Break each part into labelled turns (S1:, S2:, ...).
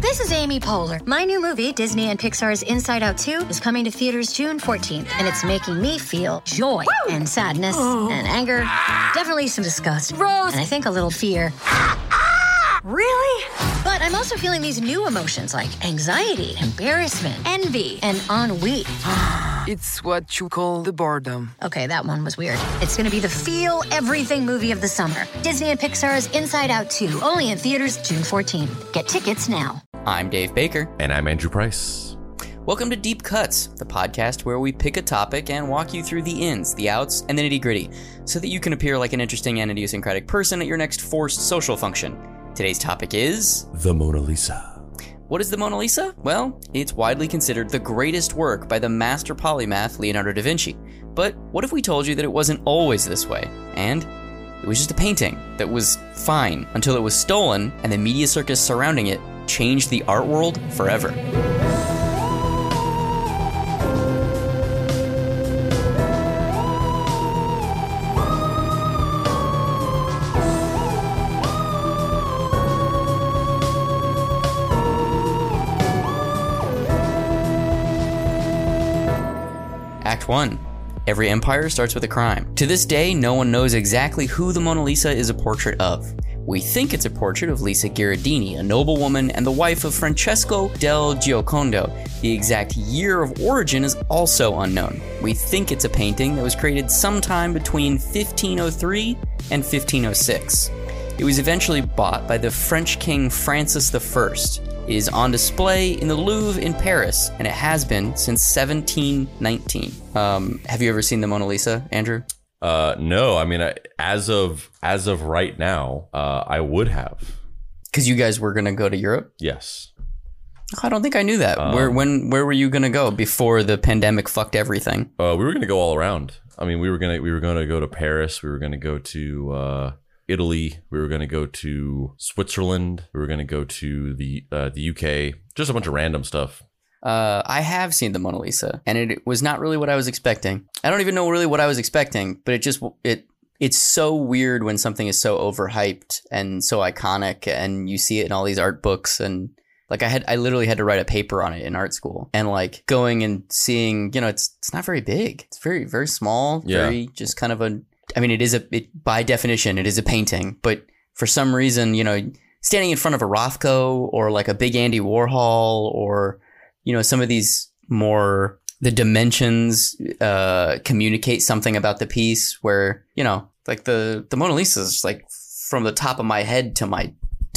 S1: This is Amy Poehler. My new movie, Disney and Pixar's Inside Out 2, is coming to theaters June 14th, and it's making me feel joy and sadness and anger, definitely some disgust, and I think a little fear. Really? But I'm also feeling these new emotions like anxiety, embarrassment, envy, and ennui.
S2: It's what you call the boredom.
S1: Okay, that one was weird. It's gonna be the feel everything movie of the summer. Disney and Pixar's Inside Out 2, only in theaters June 14th. Get tickets now.
S3: I'm Dave Baker.
S4: And I'm Andrew Price.
S3: Welcome to Deep Cuts, the podcast where we pick a topic and walk you through the ins, the outs, and the nitty-gritty, so that you can appear like an interesting and idiosyncratic person at your next forced social function. Today's topic is...
S4: the Mona Lisa.
S3: What is the Mona Lisa? Well, it's widely considered the greatest work by the master polymath Leonardo da Vinci. But what if we told you that it wasn't always this way, and it was just a painting that was fine until it was stolen and the media circus surrounding it changed the art world forever? Act 1. Every empire starts with a crime. To this day, no one knows exactly who the Mona Lisa is a portrait of. We think it's a portrait of Lisa Gherardini, a noblewoman and the wife of Francesco del Giocondo. The exact year of origin is also unknown. We think it's a painting that was created sometime between 1503 and 1506. It was eventually bought by the French King Francis I. It is on display in the Louvre in Paris, and it has been since 1719. Have you ever seen the Mona Lisa, Andrew?
S4: No. I mean, as of right now, I would have.
S3: Because you guys were going to go to Europe?
S4: Yes.
S3: I don't think I knew that. Where were you going to go before the pandemic fucked everything?
S4: We were going to go all around. I mean, we were going to go to Paris. We were going to go to Italy. We were going to go to Switzerland. We were going to go to the UK. Just a bunch of random stuff.
S3: I have seen the Mona Lisa, and it was not really what I was expecting. I don't even know really what I was expecting, but it's so weird when something is so overhyped and so iconic, and you see it in all these art books, and like I literally had to write a paper on it in art school, and like going and seeing, it's not very big. It's very, very small, very just kind of I mean, by definition, it is a painting, but for some reason, standing in front of a Rothko or like a big Andy Warhol or, some of these the dimensions communicate something about the piece where, like the Mona Lisa is like from the top of my head to my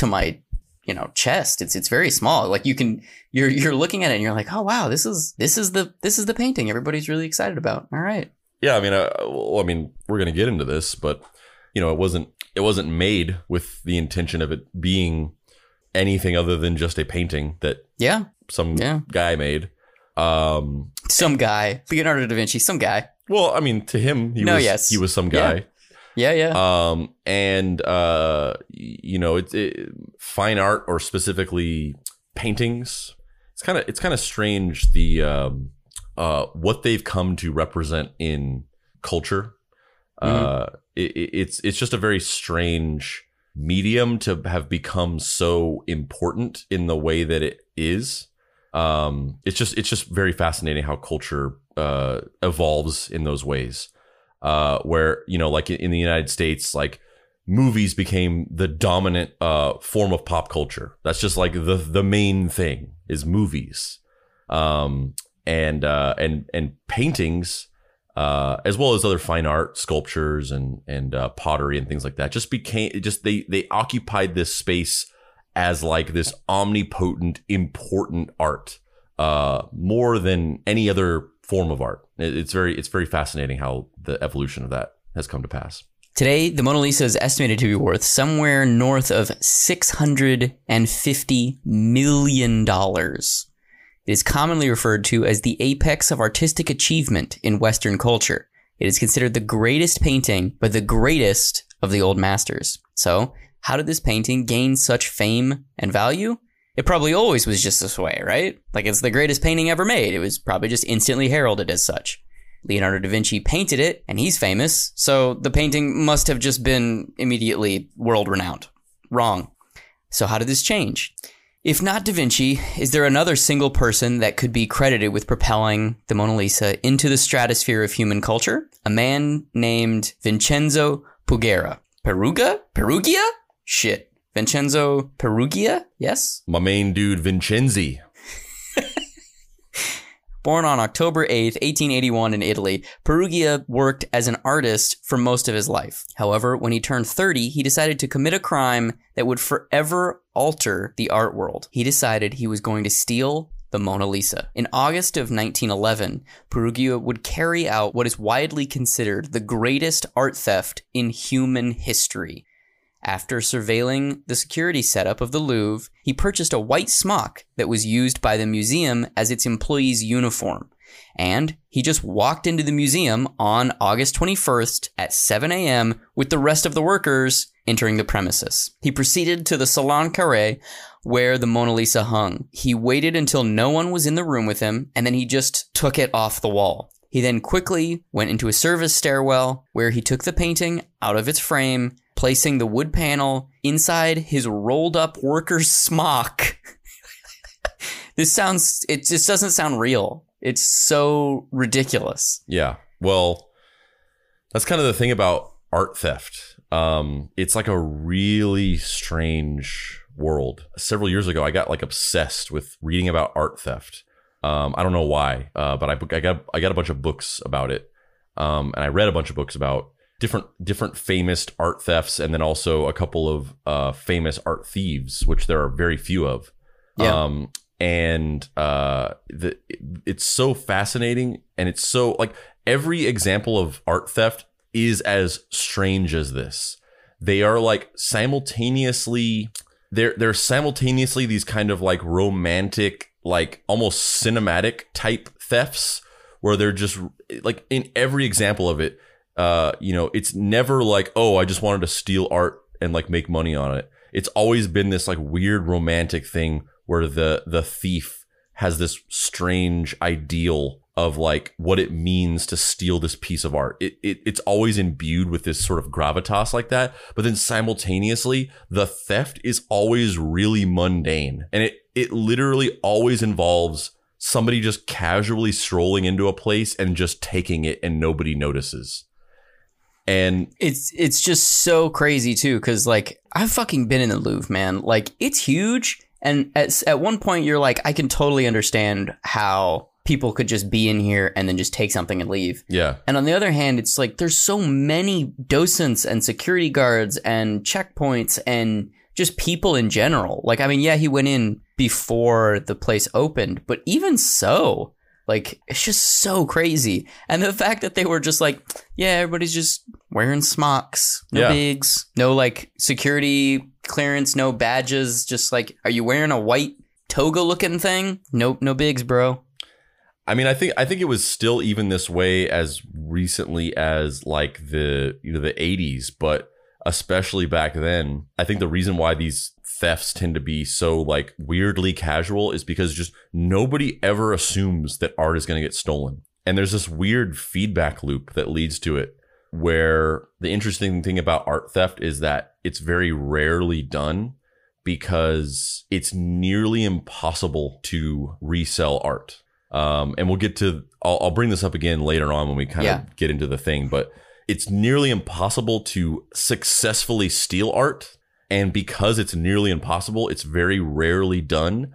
S3: chest. It's very small. Like you're looking at it and you're like, oh wow, this is the painting everybody's really excited about. All right.
S4: Yeah, I mean, we're going to get into this, but it wasn't made with the intention of it being anything other than just a painting that some guy made.
S3: Some guy, Leonardo da Vinci, some guy.
S4: Well, I mean, to him, he was some guy.
S3: Yeah.
S4: And fine art, or specifically paintings. It's kind of strange what they've come to represent in culture. It's just a very strange medium to have become so important in the way that it is. It's just very fascinating how culture evolves in those ways. Where like in the United States, like movies became the dominant form of pop culture. That's just like the main thing is movies. And paintings, as well as other fine art, sculptures and pottery and things like that, they occupied this space as like this omnipotent, important art, more than any other form of art. It's very fascinating how the evolution of that has come to pass.
S3: Today, the Mona Lisa is estimated to be worth somewhere north of $650 million. It is commonly referred to as the apex of artistic achievement in Western culture. It is considered the greatest painting, but the greatest of the old masters. So, how did this painting gain such fame and value? It probably always was just this way, right? Like, it's the greatest painting ever made. It was probably just instantly heralded as such. Leonardo da Vinci painted it, and he's famous, so the painting must have just been immediately world-renowned. Wrong. So how did this change? If not Da Vinci, is there another single person that could be credited with propelling the Mona Lisa into the stratosphere of human culture? A man named Vincenzo Perugia. Perugia? Shit. Vincenzo Perugia? Yes?
S4: My main dude, Vincenzi.
S3: Born on October 8th, 1881 in Italy, Perugia worked as an artist for most of his life. However, when he turned 30, he decided to commit a crime that would forever alter the art world. He decided he was going to steal the Mona Lisa. In August of 1911, Perugia would carry out what is widely considered the greatest art theft in human history. After surveilling the security setup of the Louvre, he purchased a white smock that was used by the museum as its employees' uniform. And he just walked into the museum on August 21st at 7 a.m. with the rest of the workers entering the premises. He proceeded to the Salon Carré where the Mona Lisa hung. He waited until no one was in the room with him, and then he just took it off the wall. He then quickly went into a service stairwell where he took the painting out of its frame, placing the wood panel inside his rolled up worker's smock. It just doesn't sound real. It's so ridiculous.
S4: Yeah. Well, that's kind of the thing about art theft. It's like a really strange world. Several years ago, I got like obsessed with reading about art theft. I don't know why, but I got a bunch of books about it. And I read a bunch of books about different famous art thefts, and then also a couple of famous art thieves, which there are very few of. Yeah. It's so fascinating, and it's so like every example of art theft is as strange as this. They are like simultaneously they're simultaneously these kind of like romantic, like almost cinematic type thefts, where they're just like in every example of it. It's never like, oh, I just wanted to steal art and like make money on it. It's always been this like weird romantic thing where the thief has this strange ideal of like what it means to steal this piece of art. It's always imbued with this sort of gravitas like that. But then simultaneously, the theft is always really mundane. And it literally always involves somebody just casually strolling into a place and just taking it and nobody notices. And
S3: it's just so crazy too, because like I've fucking been in the Louvre, man. Like it's huge, and at one point you're like, I can totally understand how people could just be in here and then just take something and leave.
S4: Yeah.
S3: And on the other hand, it's like there's so many docents and security guards and checkpoints and just people in general. Like, I mean, yeah, he went in before the place opened, but even so, like, it's just so crazy. And the fact that they were just like, yeah, everybody's just wearing smocks, no bigs, no like security clearance, no badges. Just like, are you wearing a white toga looking thing? Nope, no bigs, bro.
S4: I mean, I think it was still even this way as recently as like the 80s, but especially back then. I think the reason why these thefts tend to be so like weirdly casual is because just nobody ever assumes that art is going to get stolen. And there's this weird feedback loop that leads to it, where the interesting thing about art theft is that it's very rarely done because it's nearly impossible to resell art. And we'll get to, I'll bring this up again later on when we kind of get into the thing, but it's nearly impossible to successfully steal art. And because it's nearly impossible, it's very rarely done.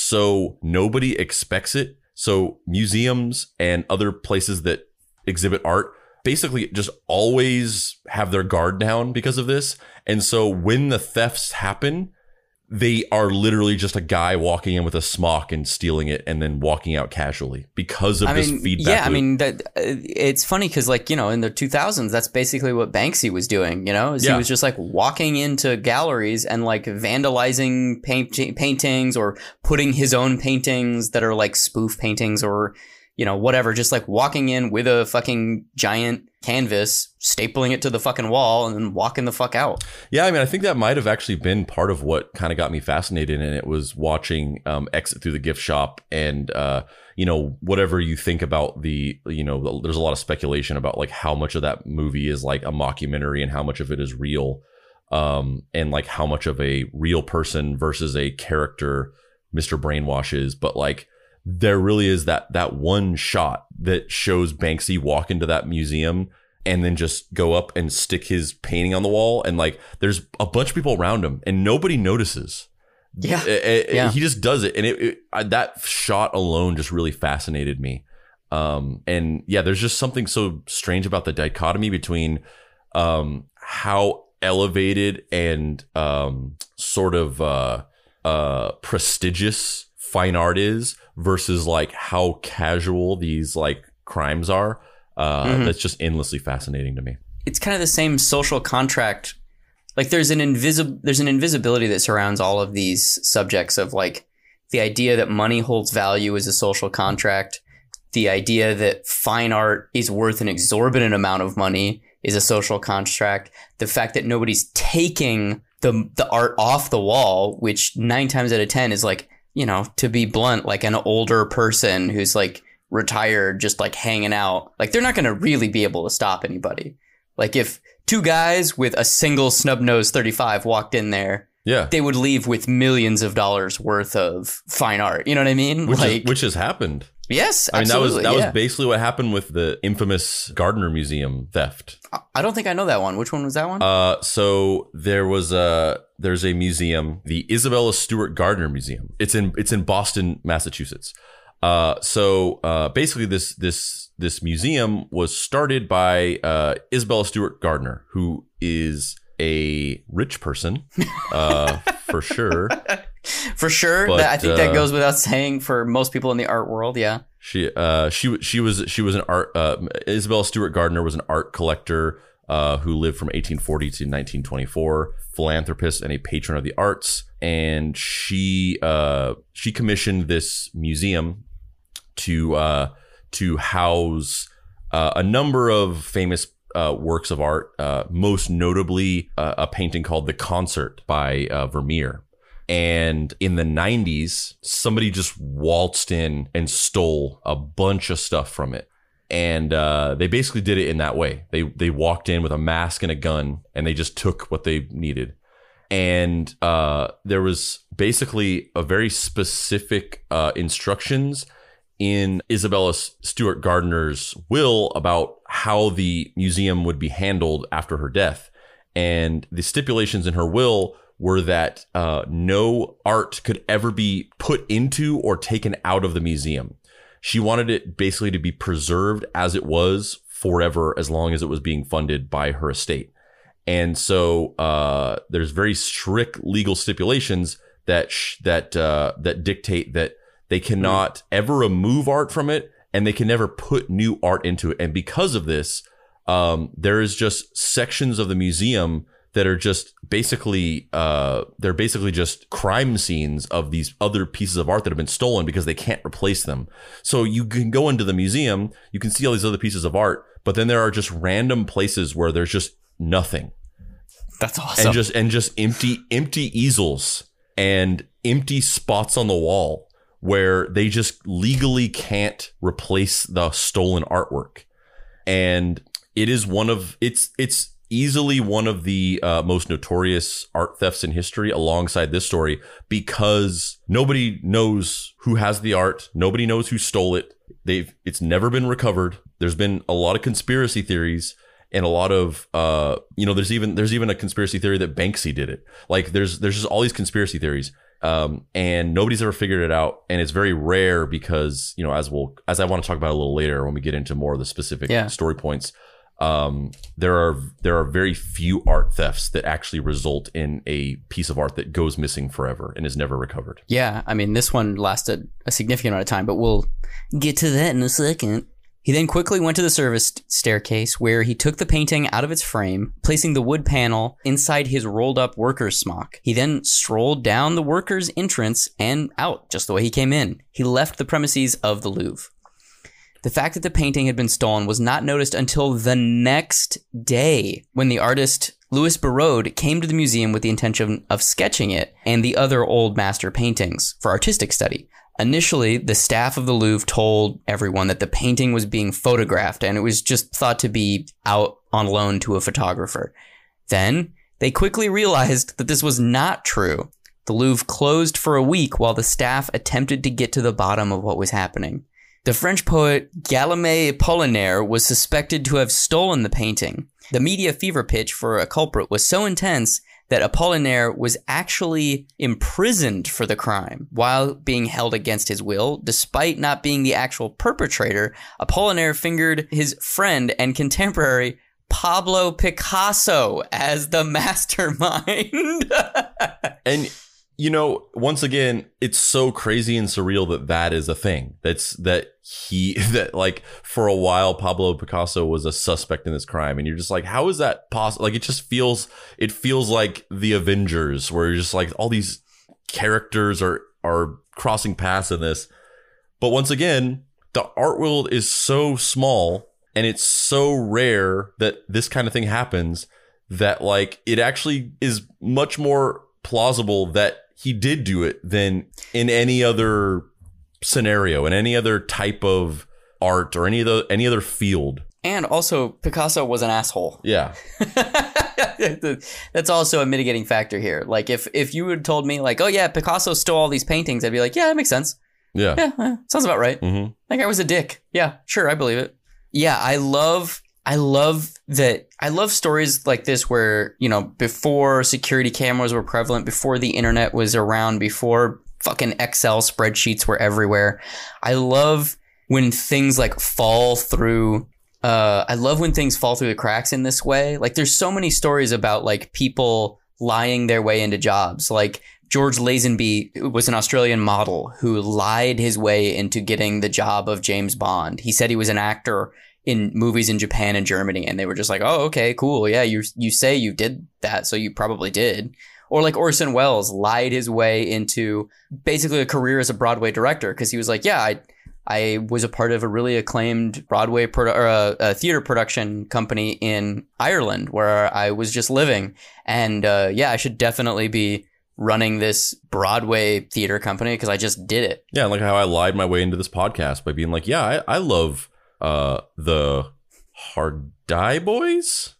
S4: So nobody expects it. So museums and other places that exhibit art basically just always have their guard down because of this. And so when the thefts happen, they are literally just a guy walking in with a smock and stealing it and then walking out casually because of this feedback loop.
S3: I mean, it's funny because, like, you know, in the 2000s, that's basically what Banksy was doing, you know? He was just, like, walking into galleries and, like, vandalizing paintings or putting his own paintings that are, like, spoof paintings or, you know, whatever. Just, like, walking in with a fucking giant canvas, stapling it to the fucking wall and then walking the fuck out.
S4: Yeah, I mean, I think that might have actually been part of what kind of got me fascinated in it, was watching Exit Through the Gift Shop. And you know, whatever you think about the, you know, there's a lot of speculation about like how much of that movie is like a mockumentary and how much of it is real. and like how much of a real person versus a character Mr. Brainwash is. But like, there really is that one shot that shows Banksy walk into that museum and then just go up and stick his painting on the wall. And like, there's a bunch of people around him and nobody notices.
S3: Yeah.
S4: He just does it. And that shot alone just really fascinated me. And yeah, there's just something so strange about the dichotomy between how elevated and sort of prestigious fine art is versus like how casual these like crimes are. That's just endlessly fascinating to me.
S3: It's kind of the same social contract. Like there's an invisibility that surrounds all of these subjects of like the idea that money holds value is a social contract. The idea that fine art is worth an exorbitant amount of money is a social contract. The fact that nobody's taking the art off the wall, which 9 times out of 10 is like, you know, to be blunt, like an older person who's like retired, just like hanging out. Like they're not going to really be able to stop anybody. Like if 2 guys with a single snub-nosed 35 walked in there,
S4: yeah,
S3: they would leave with millions of dollars worth of fine art. You know what I mean?
S4: Which has happened.
S3: Yes,
S4: I mean,
S3: absolutely.
S4: that was basically what happened with the infamous Gardner Museum theft.
S3: I don't think I know that one. Which one was that one?
S4: So there's a museum, the Isabella Stewart Gardner Museum. It's in Boston, Massachusetts. So basically this museum was started by Isabella Stewart Gardner, who is a rich person, for sure.
S3: For sure.
S4: But,
S3: I think that goes without saying for most people in the art world. Yeah.
S4: She was an art. Isabella Stewart Gardner was an art collector who lived from 1840 to 1924, philanthropist and a patron of the arts. And she commissioned this museum to house a number of famous works of art, most notably a painting called The Concert by Vermeer. And in the 90s, somebody just waltzed in and stole a bunch of stuff from it. And they basically did it in that way. They walked in with a mask and a gun, and they just took what they needed. And there was basically a very specific instructions in Isabella Stewart Gardner's will about how the museum would be handled after her death. And the stipulations in her will were that no art could ever be put into or taken out of the museum. She wanted it basically to be preserved as it was forever, as long as it was being funded by her estate. And so there's very strict legal stipulations that dictate that they cannot ever remove art from it, and they can never put new art into it. And because of this, there is just sections of the museum that are just basically, they're basically just crime scenes of these other pieces of art that have been stolen because they can't replace them. So you can go into the museum, you can see all these other pieces of art, but then there are just random places where there's just nothing.
S3: That's awesome.
S4: And just empty easels and empty spots on the wall where they just legally can't replace the stolen artwork. And it is it's easily one of the most notorious art thefts in history, alongside this story, because nobody knows who has the art. Nobody knows who stole it. It's never been recovered. There's been a lot of conspiracy theories and a lot of, there's even a conspiracy theory that Banksy did it. Like there's just all these conspiracy theories. And nobody's ever figured it out. And it's very rare because, as I want to talk about a little later when we get into more of the specific story points, there are very few art thefts that actually result in a piece of art that goes missing forever and is never recovered.
S3: Yeah, I mean, this one lasted a significant amount of time, but we'll get to that in a second. He then quickly went to the service staircase, where he took the painting out of its frame, placing the wood panel inside his rolled up worker's smock. He then strolled down the worker's entrance and out just the way he came in. He left the premises of the Louvre. The fact that the painting had been stolen was not noticed until the next day, when the artist Louis Barraud came to the museum with the intention of sketching it and the other old master paintings for artistic study. Initially, the staff of the Louvre told everyone that the painting was being photographed and it was just thought to be out on loan to a photographer. Then They quickly realized that this was not true. The Louvre closed for a week while the staff attempted to get to the bottom of what was happening. The French poet Guillaume Apollinaire was suspected to have stolen the painting. The media fever pitch for a culprit was so intense that Apollinaire was actually imprisoned for the crime while being held against his will. Despite not being the actual perpetrator, Apollinaire fingered his friend and contemporary Pablo Picasso as the mastermind.
S4: And, you know, once again, it's so crazy and surreal that that is a thing. That like for a while, Pablo Picasso was a suspect in this crime. And you're just like, how is that possible? Like, it feels like the Avengers, where you're just like, all these characters are crossing paths in this. But once again, the art world is so small and it's so rare that this kind of thing happens that, like, it actually is much more plausible that he did do it than in any other scenario, in any other type of art or any other field.
S3: And also, Picasso was an asshole.
S4: Yeah.
S3: That's also a mitigating factor here. Like, if you had told me, like, oh yeah, Picasso stole all these paintings, I'd be like, yeah, that makes sense.
S4: Yeah.
S3: Sounds about right.
S4: Mm-hmm.
S3: That guy was a dick. Yeah, sure, I believe it. Yeah, I love that. I love stories like this where, you know, before security cameras were prevalent, before the internet was around, before fucking Excel spreadsheets were everywhere. I love when things like fall through. I love when things fall through the cracks in this way. Like, there's so many stories about, like, people lying their way into jobs. Like, George Lazenby was an Australian model who lied his way into getting the job of James Bond. He said he was an actor in movies in Japan and Germany, and they were just like, oh, okay, cool. Yeah, you say you did that, so you probably did. Or like Orson Welles lied his way into basically a career as a Broadway director because he was like, yeah, I was a part of a really acclaimed Broadway a theater production company in Ireland where I was just living. And yeah, I should definitely be running this Broadway theater company because I just did it.
S4: Yeah, like how I lied my way into this podcast by being like, yeah, I love the Hardai Boys.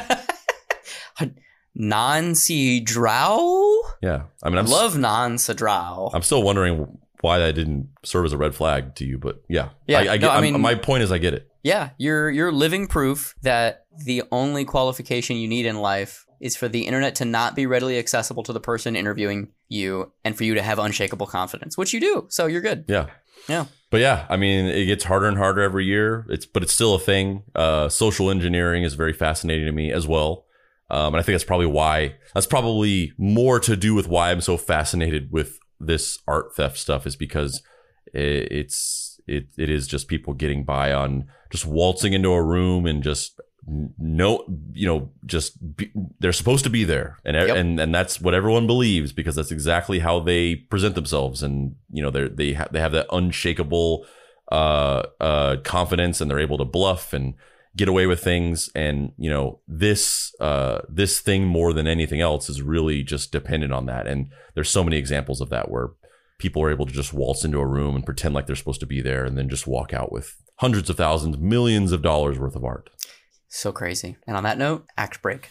S3: Nancy Drow?
S4: Yeah. I mean,
S3: I love Nancy Drow.
S4: I'm still wondering why that didn't serve as a red flag to you, but yeah.
S3: I mean,
S4: my point is I get it.
S3: Yeah, you're living proof that the only qualification you need in life is for the internet to not be readily accessible to the person interviewing you and for you to have unshakable confidence, which you do. So you're good.
S4: Yeah.
S3: Yeah.
S4: But yeah, I mean, it gets harder and harder every year. But it's still a thing. Social engineering is very fascinating to me as well. And I think that's probably more to do with why I'm so fascinated with this art theft stuff, is because it is just people getting by on just waltzing into a room and just they're supposed to be there, and that's what everyone believes because that's exactly how they present themselves, and you know they have that unshakable confidence, and they're able to bluff and get away with things. And you know, this thing more than anything else is really just dependent on that. And there's so many examples of that where people are able to just waltz into a room and pretend like they're supposed to be there and then just walk out with hundreds of thousands, millions of dollars worth of art.
S3: So crazy. And on that note, act break.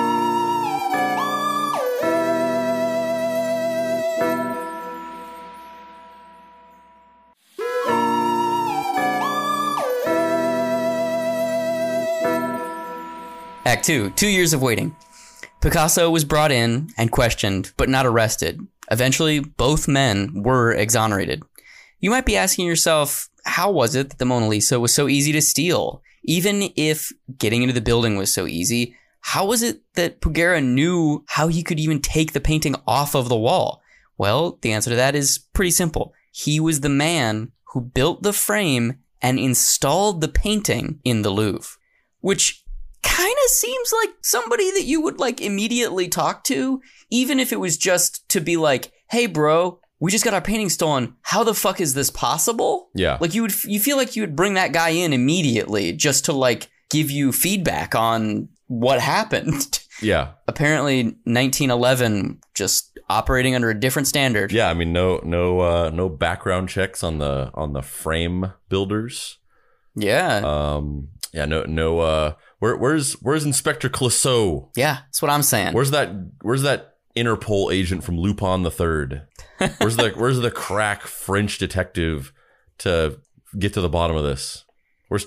S3: Act 2, 2 years of waiting. Picasso was brought in and questioned, but not arrested. Eventually, both men were exonerated. You might be asking yourself, how was it that the Mona Lisa was so easy to steal? Even if getting into the building was so easy, how was it that Bruguera knew how he could even take the painting off of the wall? Well, the answer to that is pretty simple. He was the man who built the frame and installed the painting in the Louvre, which kind of seems like somebody that you would like immediately talk to, even if it was just to be like, hey, bro, we just got our painting stolen. How the fuck is this possible?
S4: Yeah.
S3: Like you feel like you would bring that guy in immediately just to like give you feedback on what happened.
S4: Yeah.
S3: Apparently 1911 just operating under a different standard.
S4: Yeah, I mean no background checks on the frame builders.
S3: Yeah.
S4: Yeah, no Where's Inspector Clouseau?
S3: Yeah, that's what I'm saying.
S4: Where's that Interpol agent from Lupin the Third? Where's the crack French detective to get to the bottom of this? Where's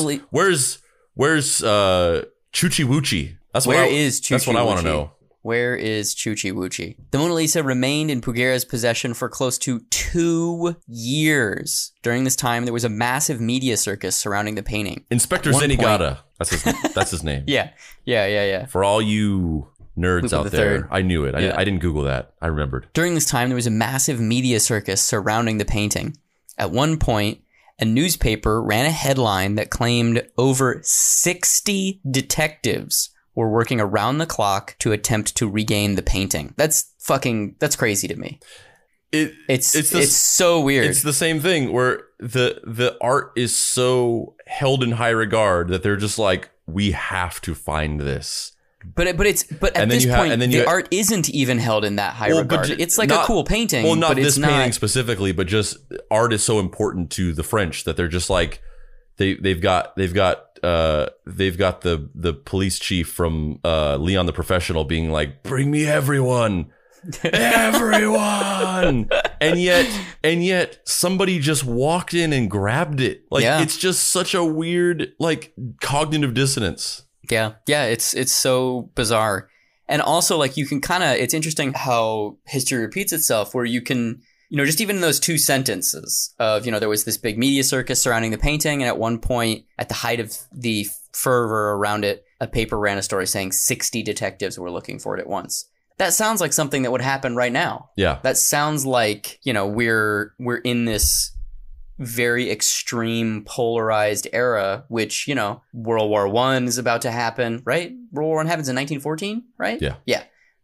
S4: Chuchi Wuchi? That's what I want to know.
S3: Where is Chuchi Wuchi? The Mona Lisa remained in Pughera's possession for close to 2 years. During this time, there was a massive media circus surrounding the painting.
S4: Inspector Zenigata. That's his name.
S3: Yeah.
S4: For all you nerds
S3: Lupo
S4: out
S3: the
S4: there,
S3: Third.
S4: I knew it.
S3: Yeah.
S4: I didn't Google that. I remembered.
S3: During this time, there was a massive media circus surrounding the painting. At one point, a newspaper ran a headline that claimed over 60 detectives were working around the clock to attempt to regain the painting. That's crazy to me. It's so weird.
S4: It's the same thing where the art is so held in high regard that they're just like, we have to find this. But at this point, the art isn't even held in that high regard. It's like a cool painting. Well, not
S3: but
S4: this
S3: it's
S4: painting specifically, but just art is so important to the French that they're just like they've got the police chief from Leon the Professional being like, bring me everyone. Everyone. and yet somebody just walked in and grabbed it. Like, it's just such a weird, like, cognitive dissonance.
S3: Yeah, it's so bizarre. And also, like, you can it's interesting how history repeats itself, where you can, just even in those 2 sentences of, there was this big media circus surrounding the painting, and at one point, at the height of the fervor around it, a paper ran a story saying 60 detectives were looking for it at once. That sounds like something that would happen right now.
S4: Yeah.
S3: That sounds like, we're in this very extreme polarized era, which, World War I is about to happen, right? World War I happens in 1914, right?
S4: Yeah.
S3: Yeah.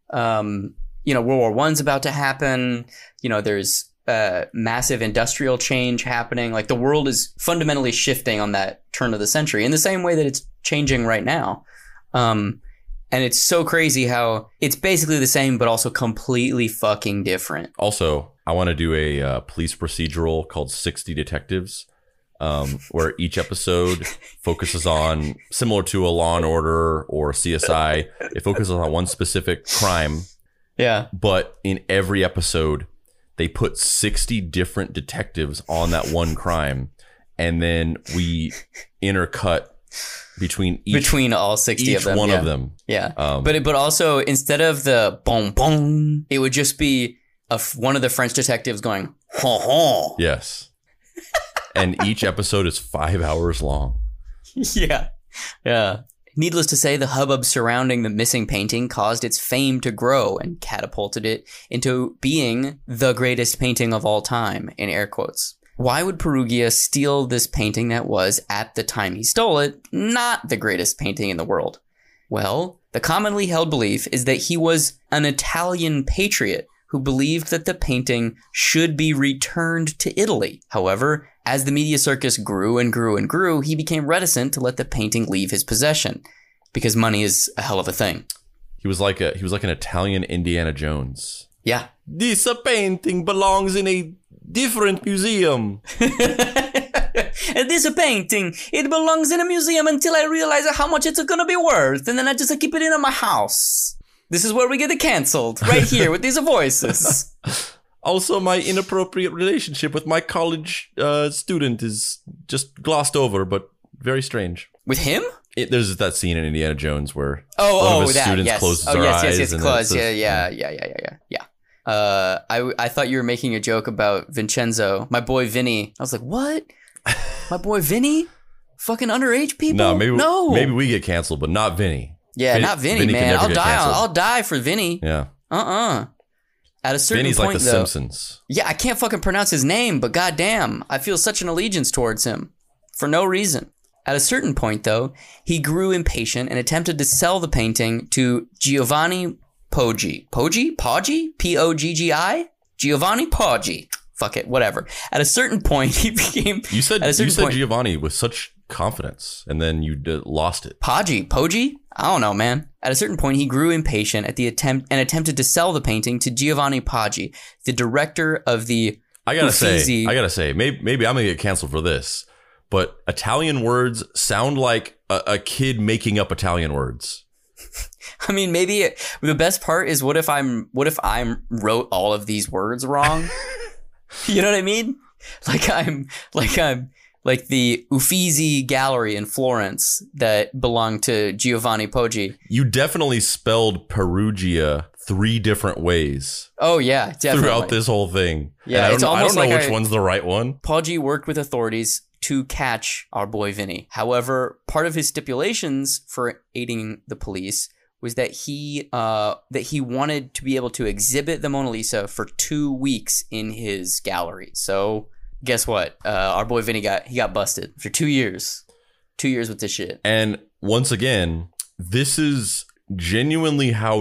S3: World War I's about to happen. There's massive industrial change happening. Like, the world is fundamentally shifting on that turn of the century in the same way that it's changing right now. And it's so crazy how it's basically the same, but also completely fucking different.
S4: Also, I want to do a police procedural called 60 Detectives, where each episode focuses on, similar to a Law and Order or CSI, it focuses on one specific crime.
S3: Yeah.
S4: But in every episode, they put 60 different detectives on that one crime. And then we intercut between all 60
S3: of them.
S4: Each one of them.
S3: Yeah. But also, instead of the boom boom, it would just be one of the French detectives going, ha ha.
S4: Yes. And each episode is 5 hours long.
S3: Yeah. Yeah. Needless to say, the hubbub surrounding the missing painting caused its fame to grow and catapulted it into being the greatest painting of all time, in air quotes. Why would Perugia steal this painting that was, at the time he stole it, not the greatest painting in the world? Well, the commonly held belief is that he was an Italian patriot who believed that the painting should be returned to Italy. However, as the media circus grew and grew and grew, he became reticent to let the painting leave his possession, because money is a hell of a thing.
S4: He was like an Italian Indiana Jones.
S3: Yeah.
S4: This painting belongs in a different museum.
S3: This painting, it belongs in a museum until I realize how much it's gonna be worth, and then I just keep it in my house. This is where we get it canceled, right here with these voices.
S4: Also, my inappropriate relationship with my college student is just glossed over, but very strange.
S3: With him?
S4: There's that scene in Indiana Jones where one of his students closes their eyes.
S3: Yes, close. Yeah. I thought you were making a joke about Vincenzo, my boy Vinny. I was like, what? My boy Vinny? Fucking underage people?
S4: No, maybe we get canceled, but not Vinny.
S3: Yeah, not Vinny, man. I'll die for Vinny.
S4: Yeah.
S3: At a certain
S4: Vinny's
S3: point,
S4: like the Simpsons.
S3: Yeah, I can't fucking pronounce his name, but goddamn, I feel such an allegiance towards him for no reason. At a certain point, though, he grew impatient and attempted to sell the painting to Giovanni Poggi. Poggi? P-O-G-G-I? Giovanni Poggi. Fuck it, whatever. At a certain point, he became...
S4: You said Giovanni with such confidence, and then you lost it.
S3: Poggi? I don't know, man. At a certain point, he grew impatient at the attempt and attempted to sell the painting to Giovanni Poggi, the director of the...
S4: I gotta say, maybe I'm gonna get canceled for this, but Italian words sound like a kid making up Italian words.
S3: I mean, maybe the best part is what if I wrote all of these words wrong? You know what I mean? Like I'm like the Uffizi Gallery in Florence that belonged to Giovanni Poggi.
S4: You definitely spelled Perugia 3 different ways.
S3: Oh yeah, definitely.
S4: Throughout this whole thing.
S3: Yeah,
S4: and I don't know which one's the right one.
S3: Poggi worked with authorities to catch our boy Vinny. However, part of his stipulations for aiding the police was that he wanted to be able to exhibit the Mona Lisa for 2 weeks in his gallery. So guess what? Our boy Vinny got busted for 2 years. 2 years with this shit.
S4: And once again, this is genuinely how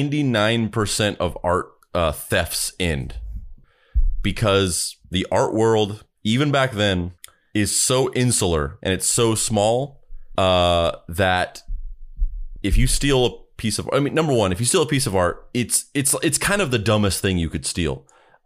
S4: 99% of art thefts end. Because the art world, even back then, is so insular and it's so small that if you steal a piece of, I mean, number one, if you steal a piece of art, it's kind of the dumbest thing you could steal.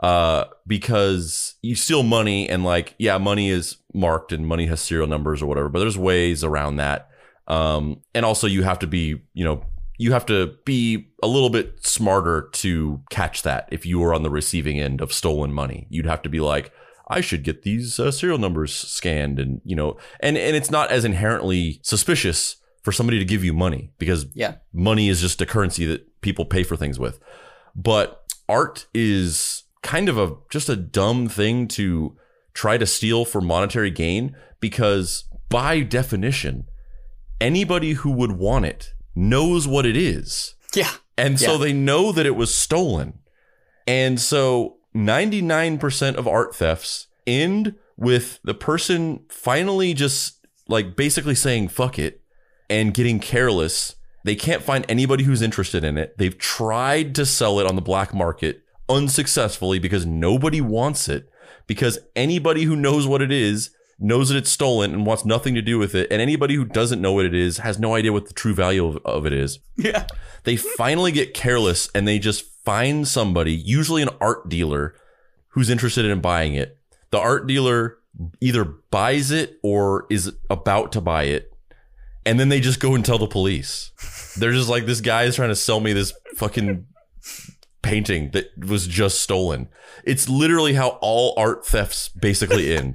S4: Because you steal money and like, yeah, money is marked and money has serial numbers or whatever, but there's ways around that. And also you have to be, you have to be a little bit smarter to catch that. If you were on the receiving end of stolen money, you'd have to be like, I should get these serial numbers scanned and, and it's not as inherently suspicious for somebody to give you money because money is just a currency that people pay for things with. But art is kind of just a dumb thing to try to steal for monetary gain because by definition, anybody who would want it knows what it is.
S3: Yeah.
S4: And so they know that it was stolen. And so 99% of art thefts end with the person finally just like basically saying, fuck it, and getting careless. They can't find anybody who's interested in it. They've tried to sell it on the black market unsuccessfully because nobody wants it, because anybody who knows what it is knows that it's stolen and wants nothing to do with it. And anybody who doesn't know what it is has no idea what the true value of it is.
S3: Yeah.
S4: They finally get careless and they just find somebody, usually an art dealer, who's interested in buying it. The art dealer either buys it or is about to buy it. And then they just go and tell the police. They're just like, this guy is trying to sell me this fucking painting that was just stolen. It's literally how all art thefts basically end.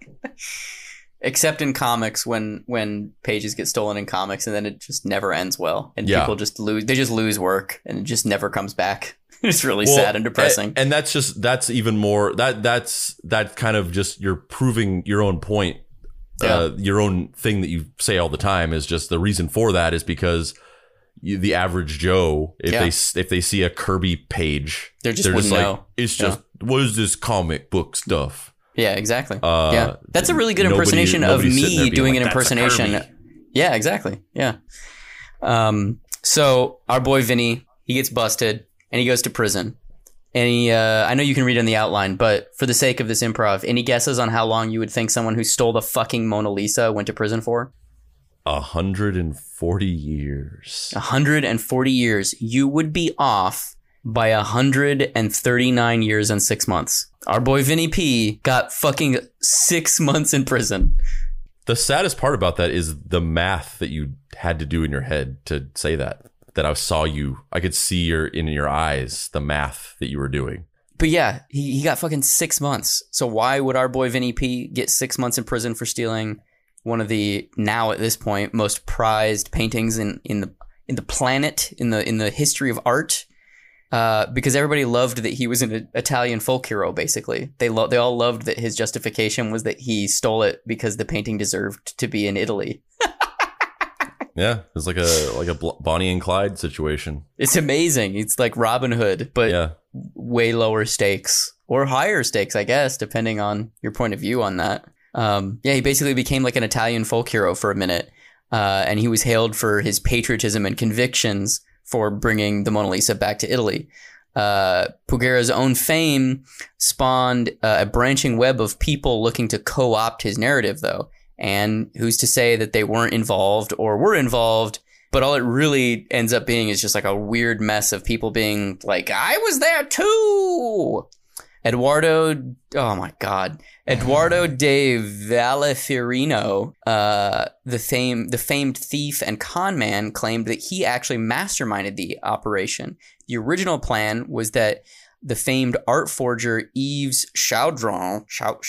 S3: Except in comics, when pages get stolen in comics and then it just never ends well. And people just lose work and it just never comes back. It's really sad and depressing.
S4: And that's even more, that's kind of just, you're proving your own point. Your own thing that you say all the time is just the reason for that is because the average Joe, if they see a Kirby page, they're just like, know. It's just, what is this comic book stuff?
S3: Yeah, exactly. That's a really good impersonation of me doing an impersonation. Yeah, exactly. Yeah. So our boy Vinny, he gets busted and he goes to prison. And he, I know you can read in the outline, but for the sake of this improv, any guesses on how long you would think someone who stole the fucking Mona Lisa went to prison for?
S4: 140 years.
S3: 140 years. You would be off by 139 years and 6 months. Our boy Vinny P got fucking 6 months in prison.
S4: The saddest part about that is the math that you had to do in your head to say that I could see in your eyes, the math that you were doing.
S3: But yeah, he got fucking 6 months. So why would our boy Vinny P get 6 months in prison for stealing one of the, now at this point, most prized paintings in the planet, in the history of art? Because everybody loved that he was an Italian folk hero, basically. They all loved that his justification was that he stole it because the painting deserved to be in Italy.
S4: Yeah, it's like a Bonnie and Clyde situation.
S3: It's amazing. It's like Robin Hood, but way lower stakes or higher stakes, I guess, depending on your point of view on that. He basically became like an Italian folk hero for a minute, and he was hailed for his patriotism and convictions for bringing the Mona Lisa back to Italy. Pugera's own fame spawned a branching web of people looking to co-opt his narrative, though. And who's to say that they weren't involved or were involved? But all it really ends up being is just like a weird mess of people being like, I was there too. Eduardo, oh my God, Eduardo de Vallefirino, the famed thief and con man, claimed that he actually masterminded the operation. The original plan was that the famed art forger Yves Chaudron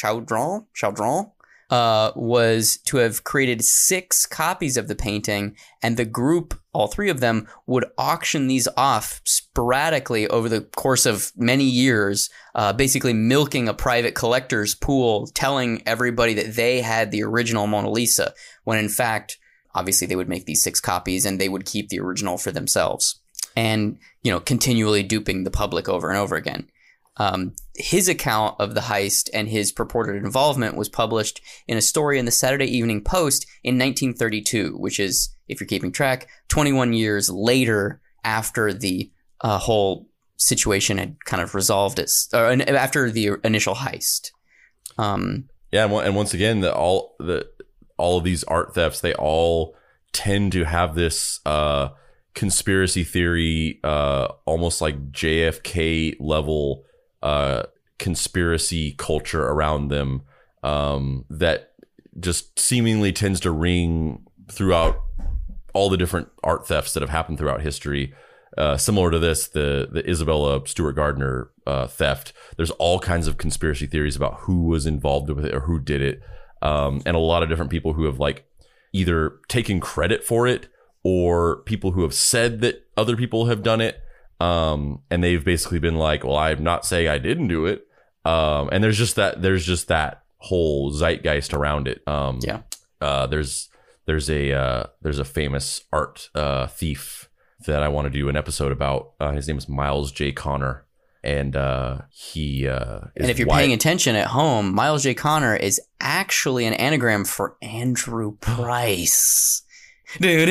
S3: was to have created 6 copies of the painting, and the group, all 3 of them, would auction these off sporadically over the course of many years, basically milking a private collector's pool, telling everybody that they had the original Mona Lisa, when in fact, obviously they would make these 6 copies and they would keep the original for themselves. And, continually duping the public over and over again. His account of the heist and his purported involvement was published in a story in the Saturday Evening Post in 1932, which is, if you're keeping track, 21 years later after the whole situation had kind of resolved after the initial heist.
S4: And once again, all of these art thefts, they all tend to have this conspiracy theory, almost like JFK level conspiracy culture around them, that just seemingly tends to ring throughout all the different art thefts that have happened throughout history. Similar to this, the Isabella Stewart Gardner theft, there's all kinds of conspiracy theories about who was involved with it or who did it, and a lot of different people who have like either taken credit for it or people who have said that other people have done it. And they've basically been like, well, I'm not saying I didn't do it. And there's just that whole zeitgeist around it. There's a famous art thief that I want to do an episode about. His name is Miles J. Connor. And he and
S3: if you're paying attention at home, Miles J. Connor is actually an anagram for Andrew Price. We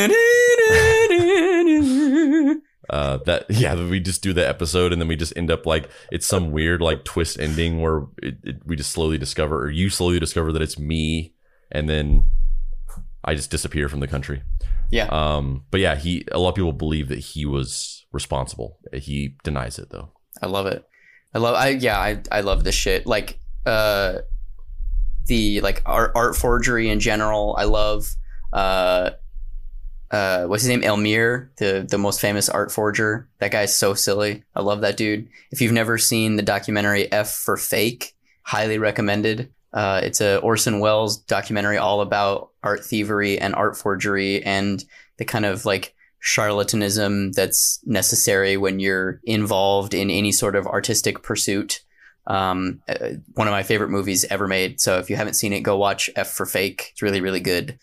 S4: just do the episode and then we just end up like it's some weird like twist ending where we just slowly discover, or you slowly discover that it's me, and then I just disappear from the country. But yeah, a lot of people believe that he was responsible. He denies it though.
S3: I love it. I love this shit. Like the like art forgery in general. I love what's his name? Elmire, the most famous art forger. That guy's so silly. I love that dude. If you've never seen the documentary F for Fake, highly recommended. It's a Orson Welles documentary all about art thievery and art forgery and the kind of like charlatanism that's necessary when you're involved in any sort of artistic pursuit. One of my favorite movies ever made. So if you haven't seen it, go watch F for Fake. It's really, really good.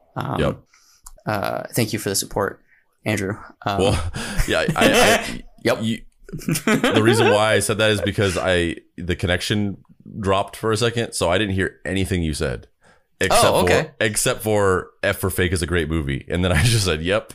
S3: Thank you for the support, Andrew.
S4: Yep. The reason why I said that is because the connection dropped for a second, so I didn't hear anything you said. Except for F for Fake is a great movie, and then I just said, "Yep."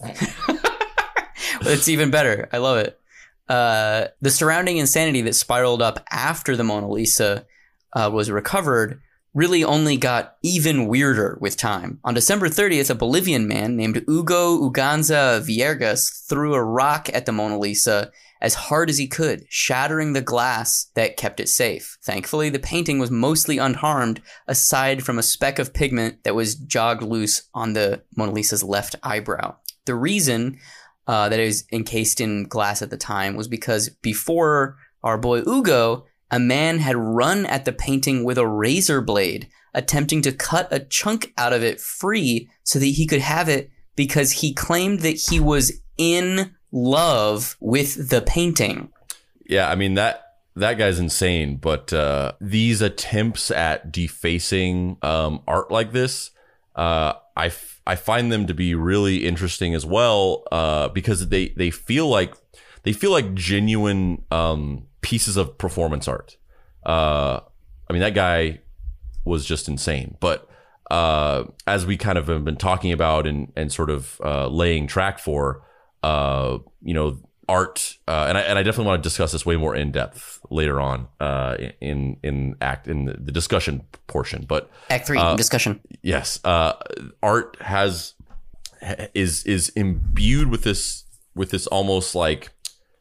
S3: It's even better. I love it. The surrounding insanity that spiraled up after the Mona Lisa was recovered really only got even weirder with time. On December 30th, a Bolivian man named Hugo Uganza Viergas threw a rock at the Mona Lisa as hard as he could, shattering the glass that kept it safe. Thankfully, the painting was mostly unharmed, aside from a speck of pigment that was jogged loose on the Mona Lisa's left eyebrow. The reason that it was encased in glass at the time was because before our boy Hugo, a man had run at the painting with a razor blade, attempting to cut a chunk out of it free so that he could have it, because he claimed that he was in love with the painting.
S4: Yeah, I mean, that guy's insane, but these attempts at defacing art like this, I find them to be really interesting as well, because they feel like genuine pieces of performance art. I mean, that guy was just insane. But as we kind of have been talking about and sort of laying track for, art, and I definitely want to discuss this way more in depth later on in the discussion portion. But
S3: Act 3 discussion.
S4: Yes, art is imbued with this almost like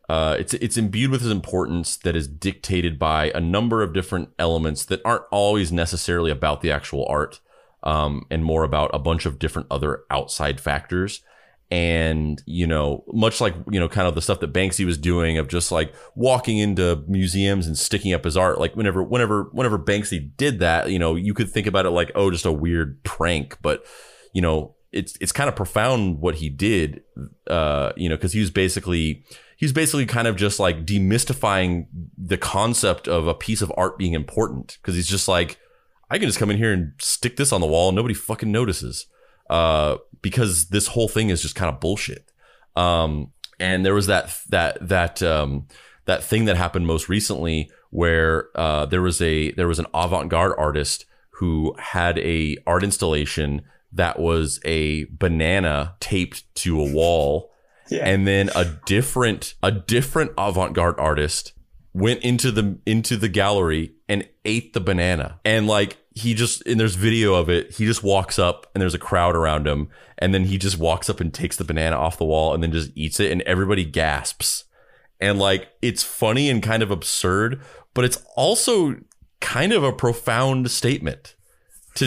S4: it's imbued with this importance that is dictated by a number of different elements that aren't always necessarily about the actual art, and more about a bunch of different other outside factors. And, you know, much like, you know, kind of the stuff that Banksy was doing of just like walking into museums and sticking up his art. Like whenever Banksy did that, you know, you could think about it like, oh, just a weird prank. But, you know, it's kind of profound what he did, you know, because he was basically kind of just like demystifying the concept of a piece of art being important. Because he's just like, I can just come in here and stick this on the wall and nobody fucking notices. Because this whole thing is just kind of bullshit. And there was that thing that happened most recently where there was an avant-garde artist who had a art installation that was a banana taped to a wall. Yeah. And then a different avant-garde artist went into the gallery and ate the banana. And like, and there's video of it. He just walks up and there's a crowd around him. And then he just walks up and takes the banana off the wall and then just eats it. And everybody gasps. And like, it's funny and kind of absurd, but it's also kind of a profound statement to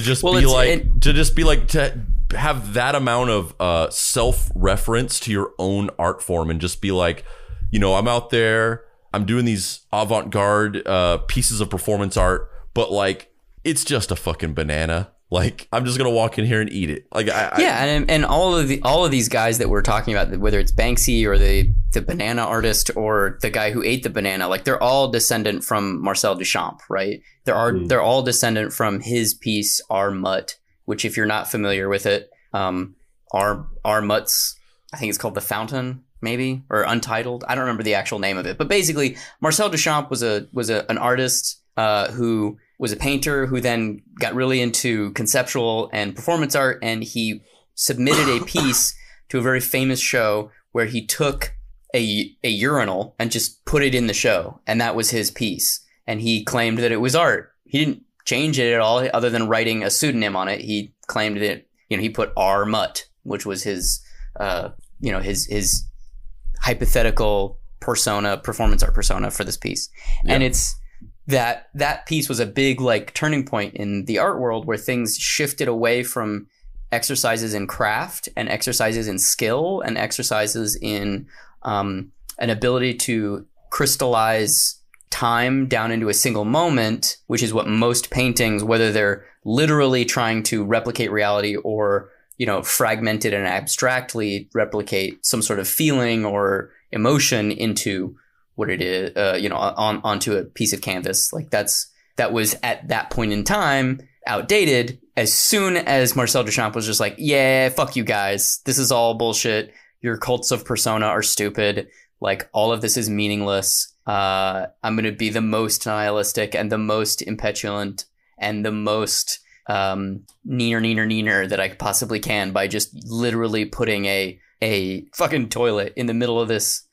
S4: have that amount of self-reference to your own art form and just be like, you know, I'm out there, I'm doing these avant-garde pieces of performance art, but like, it's just a fucking banana. Like, I'm just gonna walk in here and eat it. Like,
S3: and all of these guys that we're talking about, whether it's Banksy or the banana artist or the guy who ate the banana, like they're all descendant from Marcel Duchamp, right? They're all descendant from his piece Art Mutt, which, if you're not familiar with it, Art Mutt's, I think it's called The Fountain, maybe, or Untitled. I don't remember the actual name of it, but basically, Marcel Duchamp was an artist who was a painter who then got really into conceptual and performance art, and he submitted a piece to a very famous show where he took a urinal and just put it in the show, and that was his piece. And he claimed that it was art. He didn't change it at all, other than writing a pseudonym on it. He claimed that, you know, he put R. Mutt, which was his, you know, his hypothetical persona, performance art persona for this piece. Yeah. And it's that piece was a big like turning point in the art world, where things shifted away from exercises in craft and exercises in skill and exercises in an ability to crystallize time down into a single moment, which is what most paintings, whether they're literally trying to replicate reality or, you know, fragmented and abstractly replicate some sort of feeling or emotion into what it is, you know, onto a piece of canvas. Like that was at that point in time outdated. As soon as Marcel Duchamp was just like, yeah, fuck you guys, this is all bullshit. Your cults of persona are stupid. Like, all of this is meaningless. I'm going to be the most nihilistic and the most impetulant and the most neener that I possibly can by just literally putting a fucking toilet in the middle of this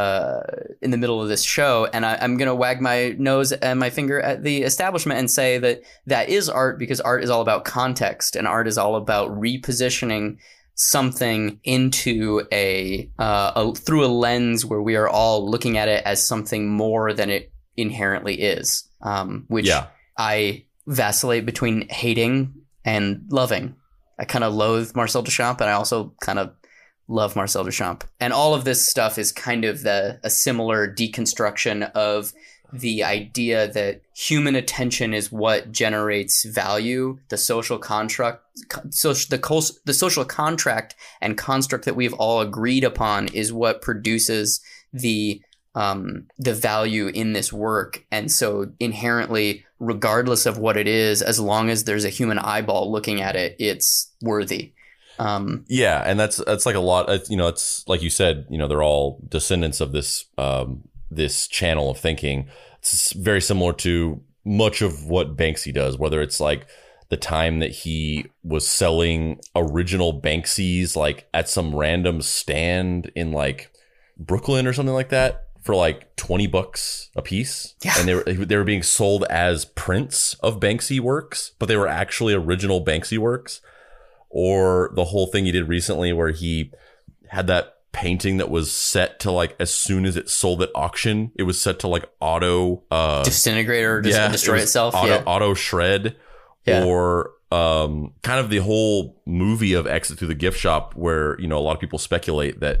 S3: show. And I'm going to wag my nose and my finger at the establishment and say that is art, because art is all about context, and art is all about repositioning something into through a lens where we are all looking at it as something more than it inherently is. Which I vacillate between hating and loving. I kind of loathe Marcel Duchamp, and I also kind of love Marcel Duchamp. And all of this stuff is kind of a similar deconstruction of the idea that human attention is what generates value. The social contract, the social contract and construct that we've all agreed upon is what produces the value in this work. And so inherently, regardless of what it is, as long as there's a human eyeball looking at it, it's worthy.
S4: Yeah, and that's like a lot. You know, it's like you said. You know, they're all descendants of this this channel of thinking. It's very similar to much of what Banksy does. Whether it's like the time that he was selling original Banksies like at some random stand in like Brooklyn or something like that for like $20 a piece. Yeah. And they were being sold as prints of Banksy works, but they were actually original Banksy works. Or the whole thing he did recently where he had that painting that was set to like, as soon as it sold at auction, it was set to like auto
S3: disintegrate or destroy itself.
S4: Auto shred.
S3: Yeah.
S4: Or kind of the whole movie of Exit Through the Gift Shop, where, you know, a lot of people speculate that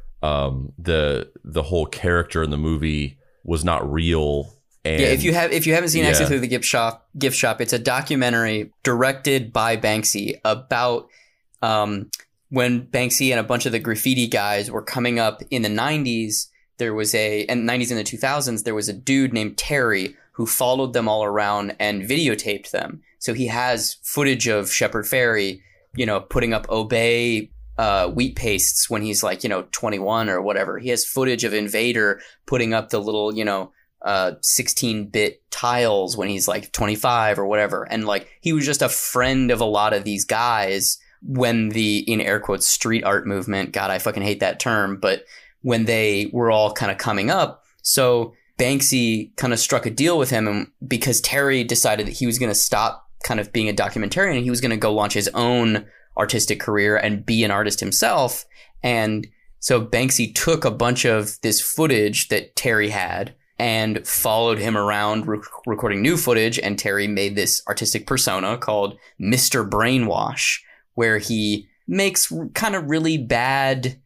S4: the whole character in the movie was not real. And
S3: if you haven't seen Exit Through the Gift Shop, it's a documentary directed by Banksy about when Banksy and a bunch of the graffiti guys were coming up in the 90s. There was and 90s and the 2000s, there was a dude named Terry who followed them all around and videotaped them. So he has footage of Shepard Fairey, you know, putting up Obey wheat pastes when he's like, you know, 21 or whatever. He has footage of Invader putting up the little, you know, 16-bit tiles when he's like 25 or whatever. And like, he was just a friend of a lot of these guys when the, in air quotes, street art movement, God, I fucking hate that term, but when they were all kind of coming up. So Banksy kind of struck a deal with him, and because Terry decided that he was going to stop kind of being a documentarian and he was going to go launch his own artistic career and be an artist himself. And so Banksy took a bunch of this footage that Terry had and followed him around recording new footage. And Terry made this artistic persona called Mr. Brainwash, where he makes kind of really bad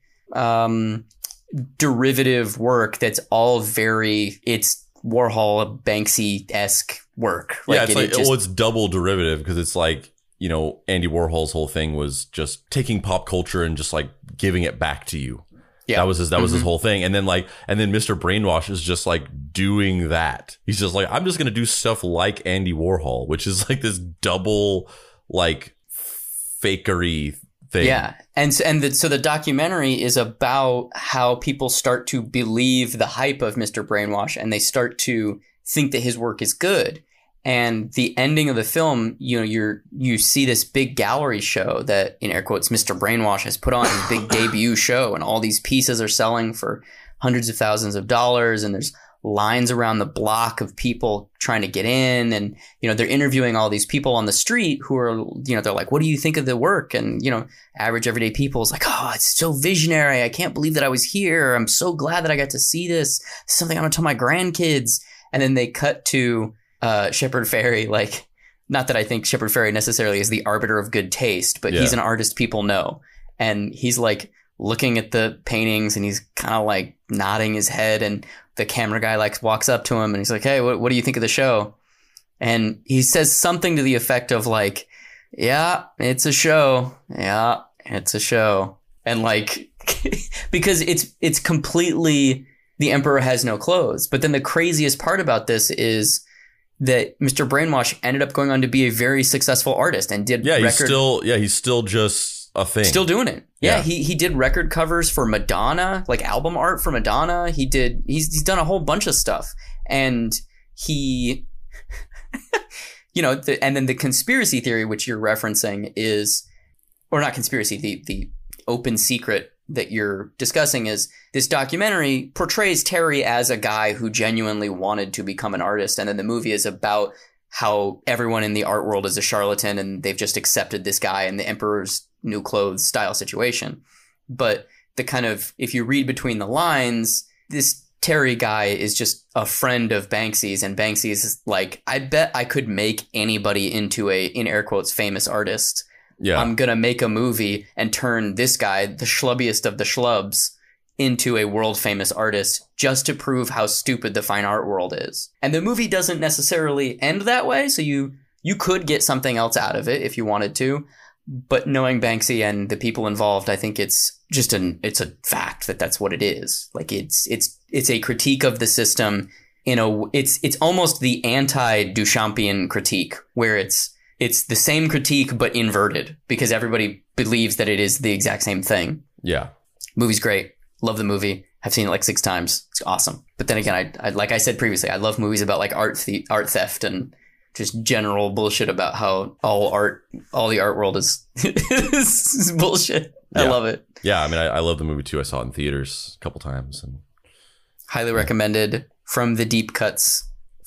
S3: derivative work that's all it's Warhol, Banksy-esque work.
S4: Like, yeah, it's double derivative, because it's like, you know, Andy Warhol's whole thing was just taking pop culture and just like giving it back to you. Yeah. That was his whole thing. And then Mr. Brainwash is just like doing that. He's just like, I'm just going to do stuff like Andy Warhol, which is like this double like fakery thing. Yeah. So the documentary is about how people start to believe the hype of Mr. Brainwash, and they start to think that his work is good. And the ending of the film, you know, you see this big gallery show that, in air quotes, Mr. Brainwash has put on, his big debut show, and all these pieces are selling for hundreds of thousands of dollars, and there's lines around the block of people trying to get in, and, you know, they're interviewing all these people on the street who are, you know, they're like, what do you think of the work? And, you know, average everyday people is like, oh, it's so visionary. I can't believe that I was here. I'm so glad that I got to see this. It's something I'm going to tell my grandkids. And then they cut to Shepard Fairey, like, not that I think Shepard Fairey necessarily is the arbiter of good taste, but he's an artist people know. And he's like looking at the paintings and he's kind of like nodding his head, and the camera guy like walks up to him and he's like, hey, what do you think of the show? And he says something to the effect of like, yeah, it's a show. Yeah, it's a show. And like, because it's completely, the emperor has no clothes. But then the craziest part about this is that Mr. Brainwash ended up going on to be a very successsul artist and did he's still just a thing. Still doing it. Yeah. He did record covers for Madonna, like album art for Madonna. He's done a whole bunch of stuff. And he, you know, and then the conspiracy theory, which you're referencing is, or not conspiracy, the open secret that you're discussing is this documentary portrays Terry as a guy who genuinely wanted to become an artist. And then the movie is about how everyone in the art world is a charlatan and they've just accepted this guy in the emperor's new clothes style situation. But the kind of, if you read between the lines, this Terry guy is just a friend of Banksy's, and Banksy's like, I bet I could make anybody into a, in air quotes, famous artist. Yeah. I'm going to make a movie and turn this guy, the schlubbiest of the schlubs, into a world famous artist just to prove how stupid the fine art world is. And the movie doesn't necessarily end that way. So you could get something else out of it if you wanted to. But knowing Banksy and the people involved, I think it's just it's a fact that that's what it is. Like it's a critique of the system it's almost the anti-Duchampian critique, where it's the same critique, but inverted, because everybody believes that it is the exact same thing. Yeah. Movie's great. Love the movie. I've seen it like 6 times. It's awesome. But then again, I like I said previously, I love movies about like art theft and just general bullshit about how all the art world is, is bullshit. Yeah. I love it. Yeah. I mean, I love the movie too. I saw it in theaters a couple times and highly recommended from the Deep Cuts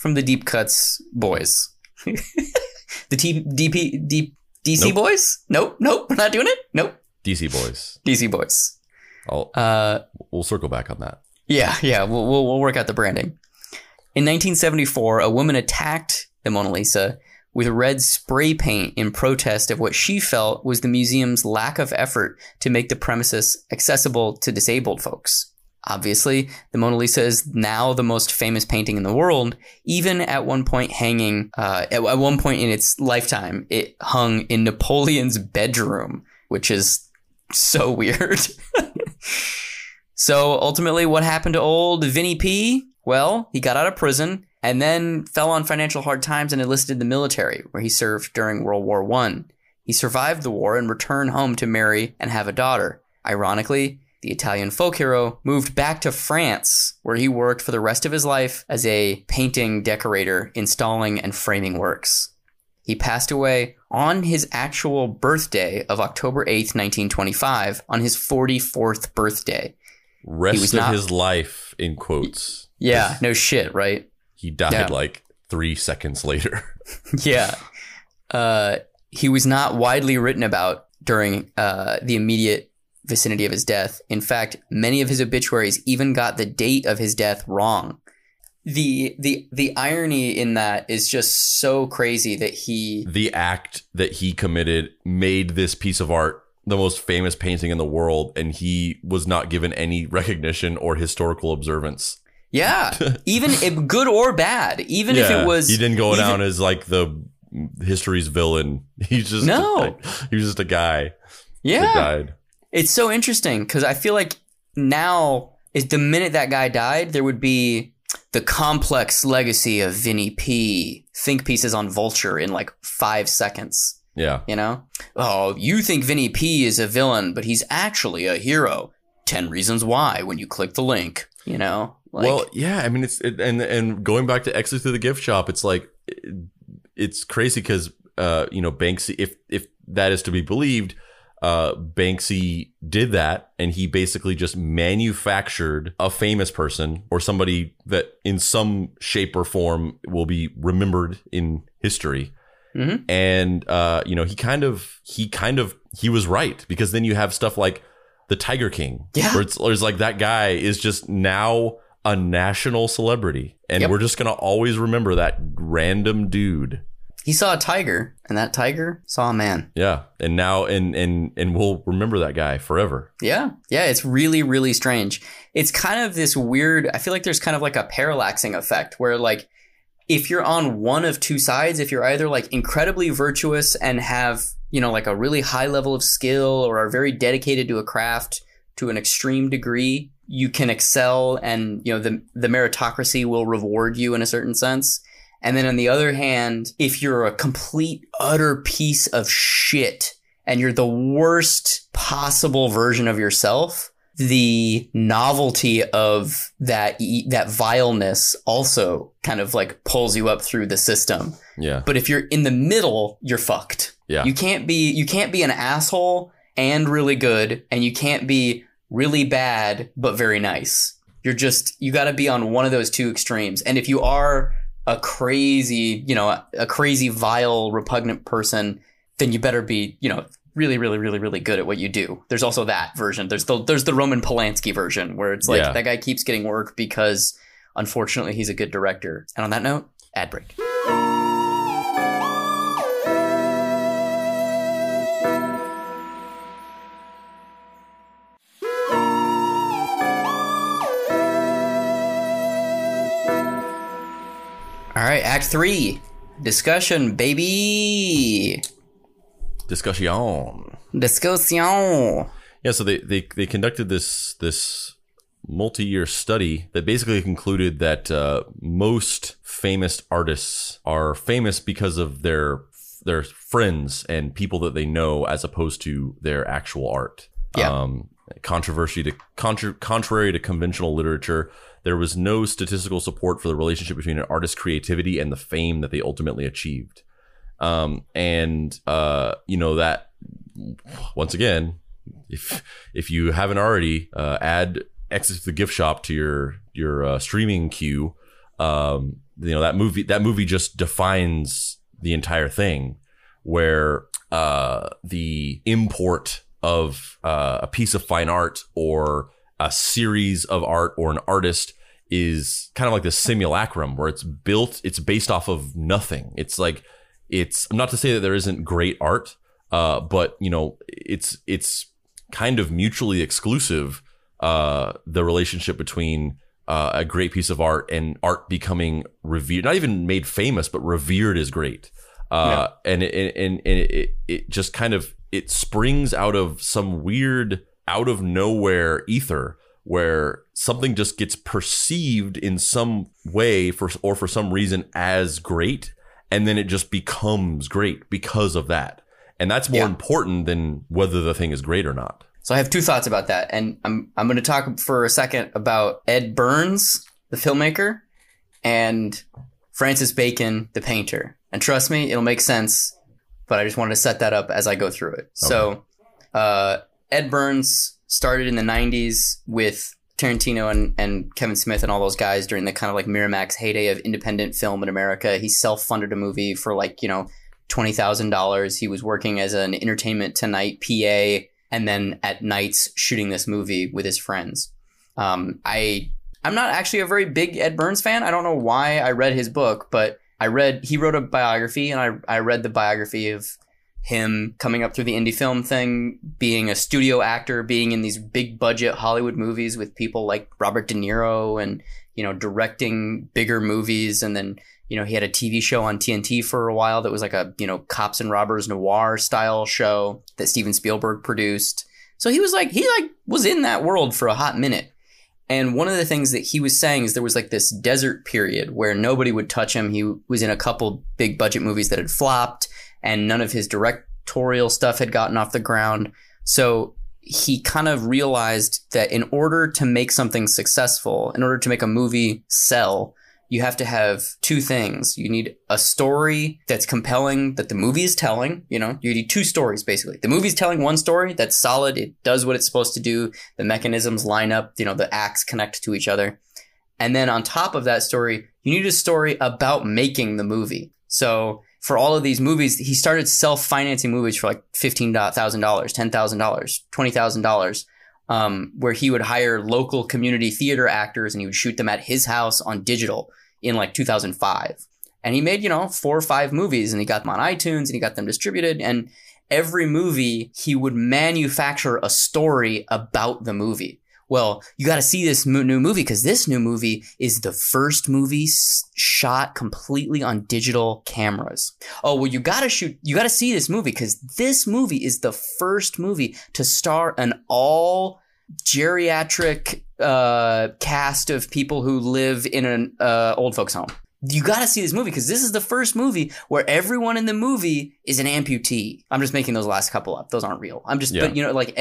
S4: boys. The DC nope. Boys? Nope. We're not doing it. Nope. DC Boys. DC Boys. We'll circle back on that.
S3: Yeah. We'll work out the branding. In 1974, a woman attacked the Mona Lisa with red spray paint in protest of what she felt was the museum's lack of effort to make the premises accessible to disabled folks. Obviously, the Mona Lisa is now the most famous painting in the world, even at one point hanging, at one point in its lifetime, it hung in Napoleon's bedroom, which is so weird. So ultimately, what happened to old Vinny P? Well, he got out of prison and then fell on financial hard times and enlisted in the military, where he served during World War I. He survived the war and returned home to marry and have a daughter. Ironically, the Italian folk hero moved back to France, where he worked for the rest of his life as a painting decorator, installing and framing works. He passed away on his actual birthday of October 8th, 1925, on his 44th birthday.
S4: Rest of his life, in quotes.
S3: Yeah, no shit, right?
S4: He died like 3 seconds later.
S3: Yeah. He was not widely written about during the immediate vicinity of his death. In fact, many of his obituaries even got the date of his death wrong. The irony in that is just so crazy that the
S4: act that he committed made this piece of art the most famous painting in the world, and he was not given any recognition or historical observance.
S3: Yeah, even if good or bad, even if it was,
S4: he didn't go down as like the history's villain. He's just he was just a guy.
S3: Yeah,
S4: that died.
S3: It's so interesting because I feel like now is the minute that guy died, there would be the complex legacy of Vinny P. think pieces on Vulture in like 5 seconds.
S4: Yeah.
S3: You know? Oh, you think Vinny P is a villain, but he's actually a hero. 10 reasons why when you click the link, you know? Like,
S4: well, yeah, I mean, and going back to Exit Through the Gift Shop, it's like, it's crazy because, Banksy, if that is to be believed, Banksy did that, and he basically just manufactured a famous person or somebody that in some shape or form will be remembered in history.
S3: Mm-hmm.
S4: And, he was right, because then you have stuff like the Tiger King, where it's like that guy is just now a national celebrity, and we're just going to always remember that random dude.
S3: He saw a tiger, and that tiger saw a man.
S4: Yeah. And now, and we'll remember that guy forever.
S3: Yeah. Yeah. It's really, really strange. It's kind of this weird, I feel like there's kind of like a parallaxing effect where like, if you're on one of two sides, if you're either like incredibly virtuous and have, like a really high level of skill or are very dedicated to a craft to an extreme degree, you can excel and, the meritocracy will reward you in a certain sense. And then on the other hand, if you're a complete, utter piece of shit and you're the worst possible version of yourself, the novelty of that vileness also kind of like pulls you up through the system.
S4: Yeah.
S3: But if you're in the middle, you're fucked.
S4: Yeah.
S3: You can't be an asshole and really good, and you can't be really bad but very nice. You got to be on one of those two extremes. And if you are a crazy, vile, repugnant person, then you better be, really, really, really, really good at what you do. There's also that version. There's the Roman Polanski version where it's like that guy keeps getting work because unfortunately he's a good director. And on that note, ad break. All right, Act 3. Discussion, baby.
S4: Discussion. Yeah, so they conducted this multi-year study that basically concluded that most famous artists are famous because of their friends and people that they know, as opposed to their actual art.
S3: Yeah.
S4: Contrary to conventional literature, there was no statistical support for the relationship between an artist's creativity and the fame that they ultimately achieved. That once again, if you haven't already, add Exit to the Gift Shop to your streaming queue. That movie just defines the entire thing, where the import of a piece of fine art or a series of art or an artist is kind of like the simulacrum where it's based off of nothing. It's like, not to say that there isn't great art, but it's kind of mutually exclusive, the relationship between a great piece of art and art becoming revered, not even made famous, but revered is great. And it just kind of, it springs out of some weird, out of nowhere ether where something just gets perceived in some way for some reason as great. And then it just becomes great because of that. And that's more important than whether the thing is great or not.
S3: So I have two thoughts about that. And I'm going to talk for a second about Ed Burns, the filmmaker, and Francis Bacon, the painter. And trust me, it'll make sense, but I just wanted to set that up as I go through it. Okay. So Ed Burns started in the 90s with Tarantino and Kevin Smith and all those guys during the kind of like Miramax heyday of independent film in America. He self-funded a movie for $20,000. He was working as an Entertainment Tonight PA and then at nights shooting this movie with his friends. I'm not actually a very big Ed Burns fan. I don't know why I read his book, but he wrote a biography, and I read the biography of him coming up through the indie film thing, being a studio actor, being in these big budget Hollywood movies with people like Robert De Niro and, directing bigger movies. And then, he had a TV show on TNT for a while that was like a, cops and robbers noir style show that Steven Spielberg produced. So he was in that world for a hot minute. And one of the things that he was saying is there was like this desert period where nobody would touch him. He was in a couple big budget movies that had flopped, and none of his directorial stuff had gotten off the ground. So he kind of realized that in order to make something successful, in order to make a movie sell, you have to have two things. You need a story that's compelling, that the movie is telling. You need two stories, basically. The movie's telling one story that's solid. It does what it's supposed to do. The mechanisms line up. The acts connect to each other. And then on top of that story, you need a story about making the movie. So for all of these movies, he started self-financing movies for like $15,000, $10,000, $20,000, where he would hire local community theater actors and he would shoot them at his house on digital in like 2005. And he made, 4 or 5 movies, and he got them on iTunes and he got them distributed. And every movie, he would manufacture a story about the movie. Well, you got to see this new movie because this new movie is the first movie shot completely on digital cameras. Oh, well, you got to see this movie because this movie is the first movie to star an all geriatric cast of people who live in an old folks home. You got to see this movie because this is the first movie where everyone in the movie is an amputee. I'm just making those last couple up. Those aren't real. But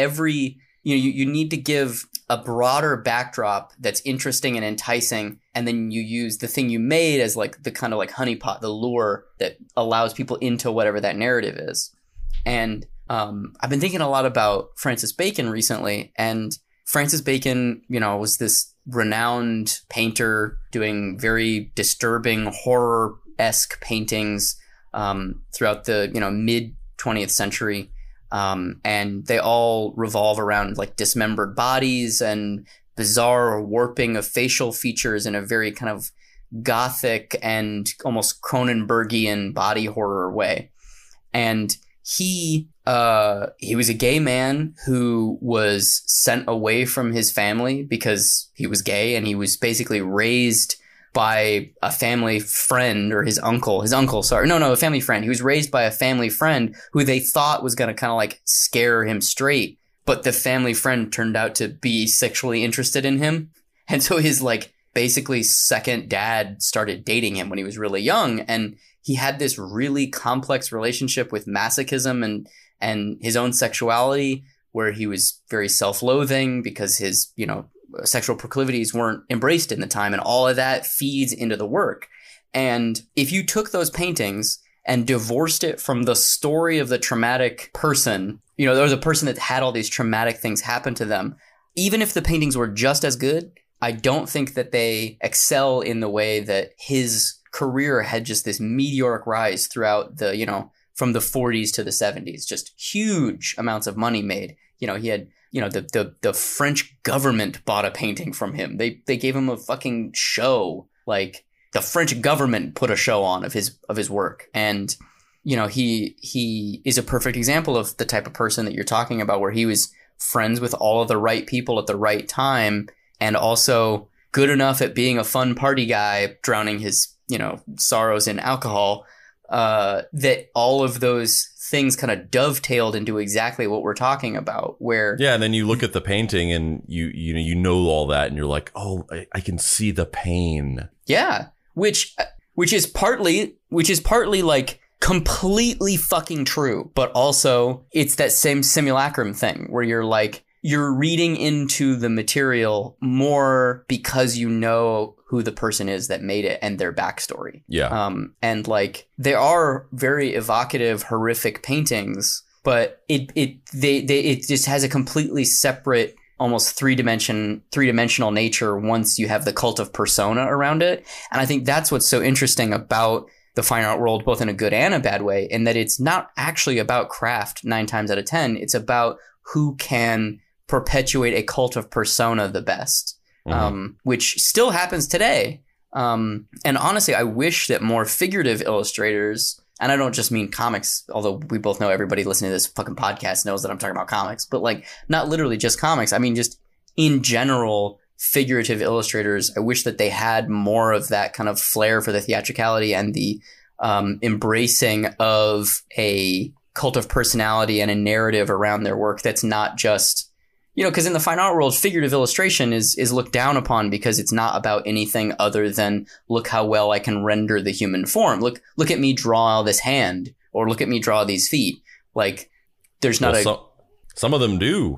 S3: you need to give a broader backdrop that's interesting and enticing, and then you use the thing you made as like the kind of like honeypot, the lure that allows people into whatever that narrative is. And I've been thinking a lot about Francis Bacon recently, and Francis Bacon, was this renowned painter doing very disturbing horror-esque paintings throughout the mid 20th century. And they all revolve around like dismembered bodies and bizarre warping of facial features in a very kind of gothic and almost Cronenbergian body horror way. And he was a gay man who was sent away from his family because he was gay, and he was basically raised by a family friend or a family friend. He was raised by a family friend who they thought was going to kind of like scare him straight. But the family friend turned out to be sexually interested in him. And so his like basically second dad started dating him when he was really young. And he had this really complex relationship with masochism and his own sexuality, where he was very self-loathing because his, sexual proclivities weren't embraced in the time, and all of that feeds into the work. And if you took those paintings and divorced it from the story of the traumatic person, there was a person that had all these traumatic things happen to them, even if the paintings were just as good, I don't think that they excel in the way that his career had just this meteoric rise throughout the, from the 40s to the 70s. Just huge amounts of money made. You know, he had, you know, the French government bought a painting from him. They gave him a fucking show. Like, the French government put a show on of his work. And, you know, he is a perfect example of the type of person that you're talking about, where he was friends with all of the right people at the right time, and also good enough at being a fun party guy, drowning his, you know, sorrows in alcohol, that all of those things kind of dovetailed into exactly what we're talking about. Where
S4: and then you look at the painting and you know all that, and you're like, oh, I can see the pain. Yeah, which is partly like completely fucking true, but also it's that same simulacrum thing where you're like, you're reading into the material more because you know who the person is that made it and their backstory. Yeah. And like, they are very evocative, horrific paintings, but it just has a completely separate, almost three-dimensional nature once you have the cult of persona around it. And I think that's what's so interesting about the fine art world, both in a good and a bad way, in that it's not actually about craft 9 times out of 10. It's about who can perpetuate a cult of persona the best, which still happens today. And honestly, I wish that more figurative illustrators, and I don't just mean comics, although we both know everybody listening to this fucking podcast knows that I'm talking about comics, but like, not literally just comics. I mean, just in general, figurative illustrators. I wish that they had more of that kind of flair for the theatricality and the embracing of a cult of personality and a narrative around their work that's not just, you know, because in the fine art world, figurative illustration is looked down upon because it's not about anything other than, look how well I can render the human form. Look at me draw this hand, or look at me draw these feet. Like, there's not some of them do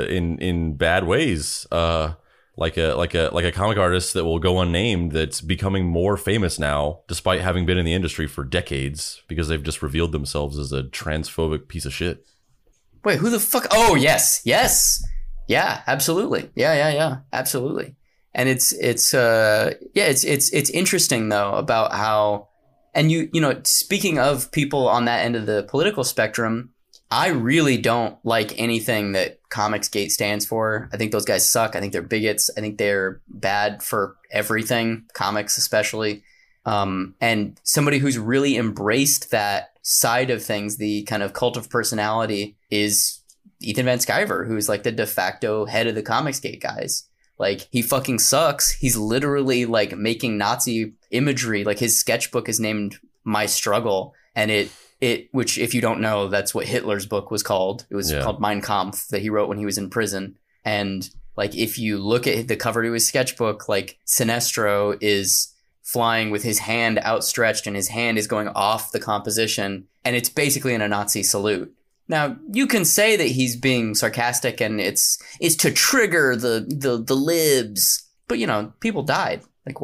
S4: in bad ways. Like a comic artist that will go unnamed that's becoming more famous now, despite having been in the industry for decades, because they've just revealed themselves as a transphobic piece of shit.
S3: Wait, who the fuck? Oh, yes. Yeah, absolutely. Yeah, absolutely. And it's interesting though about how, and you know, speaking of people on that end of the political spectrum, I really don't like anything that Comicsgate stands for. I think those guys suck. I think they're bigots. I think they're bad for everything, comics especially. And somebody who's really embraced that side of things, the kind of cult of personality, is Ethan Van Sciver, who's like the de facto head of the Comicsgate guys. Like, he fucking sucks. He's literally like making Nazi imagery. Like, his sketchbook is named My Struggle, and which, if you don't know, that's what Hitler's book was called. It was called Mein Kampf, that he wrote when he was in prison. And like, if you look at the cover to his sketchbook, like, Sinestro is flying with his hand outstretched and his hand is going off the composition, and it's basically in a Nazi salute. Now, you can say that he's being sarcastic and it's to trigger the libs, but you know, people died. Like,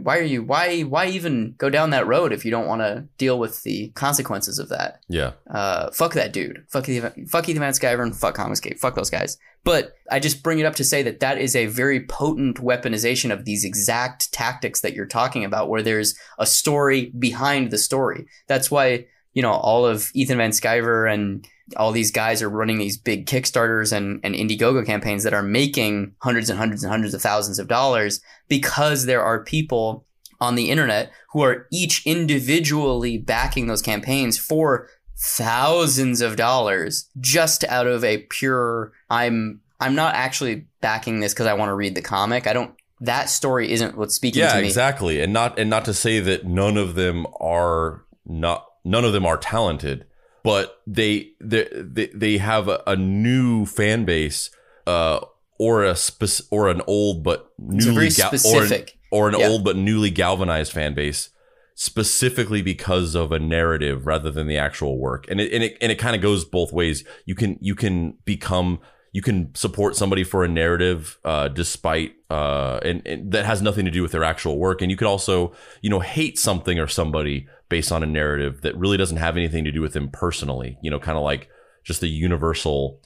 S3: why even go down that road if you don't want to deal with the consequences of that? Yeah. Fuck that dude. Fuck Ethan Van Sciver and fuck Comicsgate. Fuck those guys. But I just bring it up to say that is a very potent weaponization of these exact tactics that you're talking about, where there's a story behind the story. That's why, you know, all of Ethan Van Sciver and all these guys are running these big Kickstarters and Indiegogo campaigns that are making hundreds and hundreds and hundreds of thousands of dollars, because there are people on the internet who are each individually backing those campaigns for thousands of dollars, just out of a pure, I'm not actually backing this because I want to read the comic. That story isn't what's speaking to me. Yeah, exactly.
S4: And not to say that none of them are talented, but they have a new fan base, or an old but newly old but newly galvanized fan base, specifically because of a narrative rather than the actual work. And it kind of goes both ways. You can support somebody for a narrative, despite and that has nothing to do with their actual work. And you could also, you know, hate something or somebody based on a narrative that really doesn't have anything to do with them personally. You know, kind of like just the universal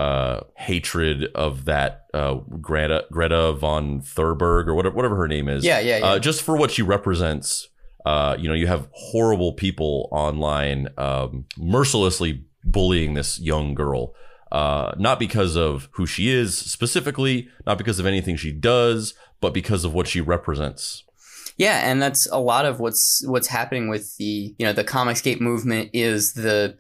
S4: hatred of that Greta von Thurberg, or whatever her name is. Yeah. Just for what she represents. You have horrible people online mercilessly bullying this young girl, not because of who she is specifically, not because of anything she does, but because of what she represents.
S3: Yeah, and that's a lot of what's happening with the Comicsgate movement is the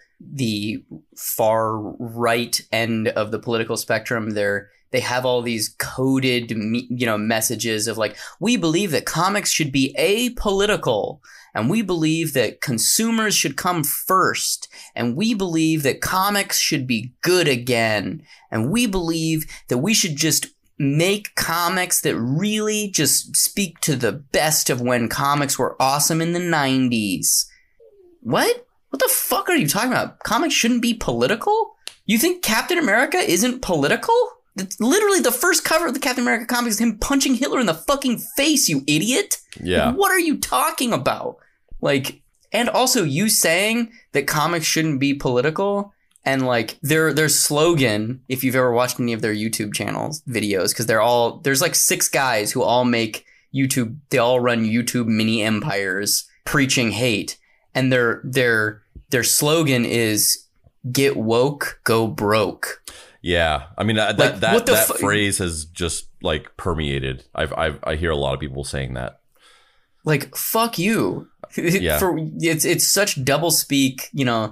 S3: far right end of the political spectrum. They have all these coded messages of like, we believe that comics should be apolitical, and we believe that consumers should come first, and we believe that comics should be good again, and we believe that we should just make comics that really just speak to the best of when comics were awesome in the 90s. What? What the fuck are you talking about? Comics shouldn't be political? You think Captain America isn't political? It's literally the first cover of the Captain America comics is him punching Hitler in the fucking face, you idiot.
S4: Yeah.
S3: Like, what are you talking about? Like, and also you saying that comics shouldn't be political. And like their slogan, if you've ever watched any of their YouTube channels videos, because there's like 6 guys who all make YouTube, they all run YouTube mini empires preaching hate, and their slogan is "Get woke, go broke."
S4: Yeah, I mean that phrase has just like permeated. I hear a lot of people saying that.
S3: Like, fuck you. Yeah. It's such doublespeak,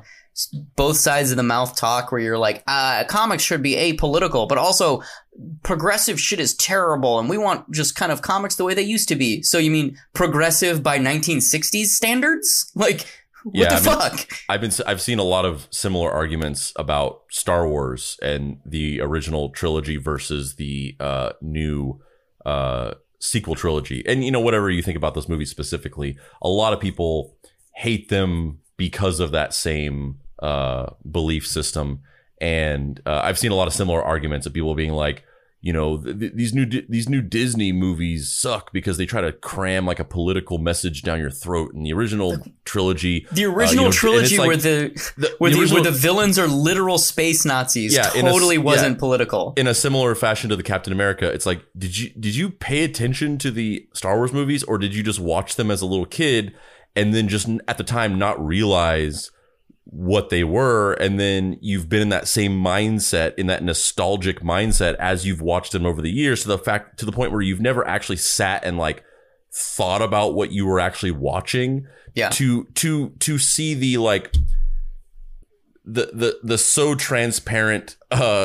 S3: both sides of the mouth talk where you're like, comics should be apolitical, but also progressive shit is terrible and we want just kind of comics the way they used to be. So you mean progressive by 1960s standards? Like, what the fuck?
S4: I've seen a lot of similar arguments about Star Wars and the original trilogy versus the new sequel trilogy. And whatever you think about those movies specifically, a lot of people hate them because of that same belief system. And I've seen a lot of similar arguments of people being like, these new Disney movies suck because they try to cram like a political message down your throat. And the original trilogy,
S3: trilogy like, where the villains are literal space Nazis, wasn't political.
S4: In a similar fashion to the Captain America, it's like, did you pay attention to the Star Wars movies, or did you just watch them as a little kid and then just at the time not realize what they were, and then you've been in that same mindset, in that nostalgic mindset as you've watched them over the years, to the point where you've never actually sat and like thought about what you were actually watching.
S3: Yeah.
S4: To see the like the so transparent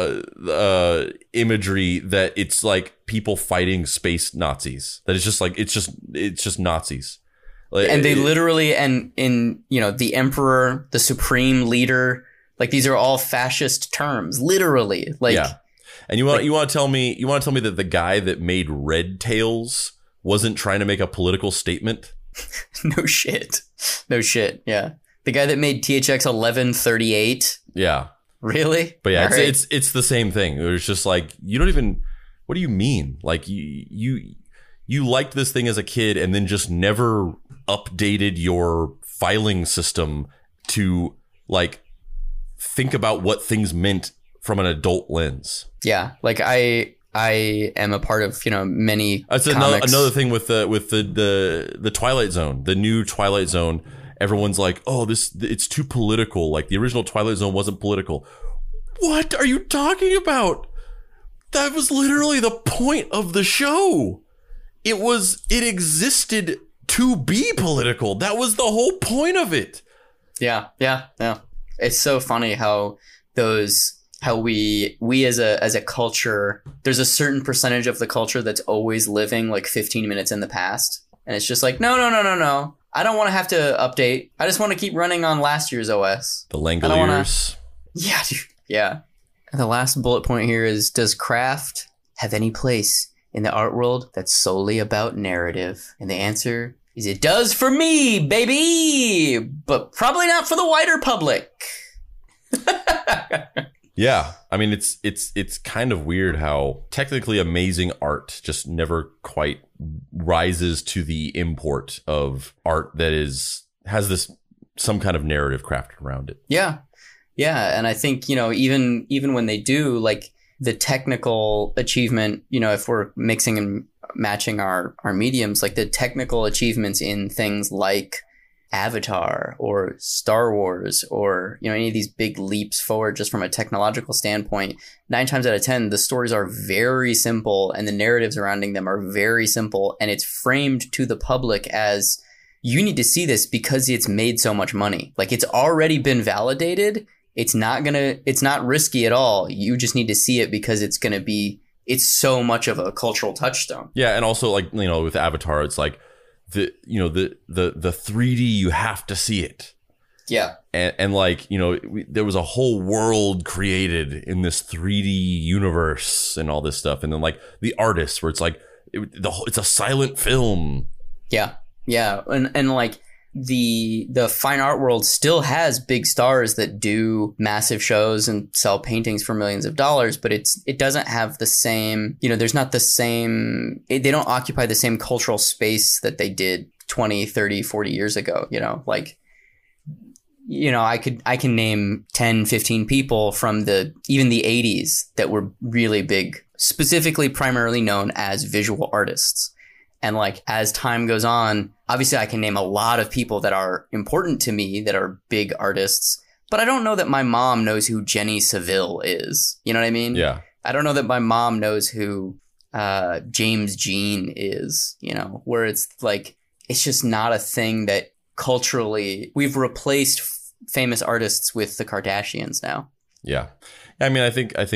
S4: imagery that it's like people fighting space Nazis, that it's just Nazis. Like,
S3: and they literally, and in, the emperor, the supreme leader, like these are all fascist terms, literally. Like, yeah.
S4: And you want to tell me that the guy that made Red Tails wasn't trying to make a political statement?
S3: No shit. Yeah. The guy that made THX 1138.
S4: Yeah.
S3: Really?
S4: But yeah, it's the same thing. It was just like, you don't even, what do you mean? Like you liked this thing as a kid and then just never updated your filing system to like think about what things meant from an adult lens.
S3: Yeah, like I am a part of many.
S4: That's another thing with the Twilight Zone, the new Twilight Zone. Everyone's like, oh, it's too political. Like the original Twilight Zone wasn't political. What are you talking about? That was literally the point of the show. It existed to be political. That was the whole point of it.
S3: Yeah. It's so funny how we as a culture, there's a certain percentage of the culture that's always living like 15 minutes in the past. And it's just like, no. I don't want to have to update. I just want to keep running on last year's OS.
S4: The Langoliers.
S3: Yeah, dude. Yeah. And the last bullet point here is, does craft have any place in the art world that's solely about narrative? And the answer is it does for me, baby, but probably not for the wider public.
S4: Yeah, I mean it's kind of weird how technically amazing art just never quite rises to the import of art that has this some kind of narrative crafted around it.
S3: Yeah, and I think even when they do, like the technical achievement, if we're mixing matching our mediums, like the technical achievements in things like Avatar or Star Wars or, you know, any of these big leaps forward just from a technological standpoint, 9 times out of 10, the stories are very simple and the narratives surrounding them are very simple. And it's framed to the public as, you need to see this because it's made so much money. Like, it's already been validated. It's not risky at all. You just need to see it because it's so much of a cultural touchstone.
S4: Yeah. And also, like, you know, with Avatar, it's like, the 3D, you have to see it.
S3: Yeah.
S4: And like, you know, there was a whole world created in this 3D universe and all this stuff. And then like the artists, where it's like, it's a silent film.
S3: Yeah. Yeah. And like the fine art world still has big stars that do massive shows and sell paintings for millions of dollars, but it doesn't have the same, you know, there's not the same, they don't occupy the same cultural space that they did 20, 30, 40 years ago, you know, like, you know, I can name 10, 15 people from even the 80s that were really big, specifically primarily known as visual artists. And like, as time goes on, obviously I can name a lot of people that are important to me that are big artists, but I don't know that my mom knows who Jenny Saville is. You know what I mean?
S4: Yeah.
S3: I don't know that my mom knows who James Jean is, you know, where it's like, it's just not a thing that culturally we've replaced famous artists with the Kardashians now.
S4: Yeah. I mean, I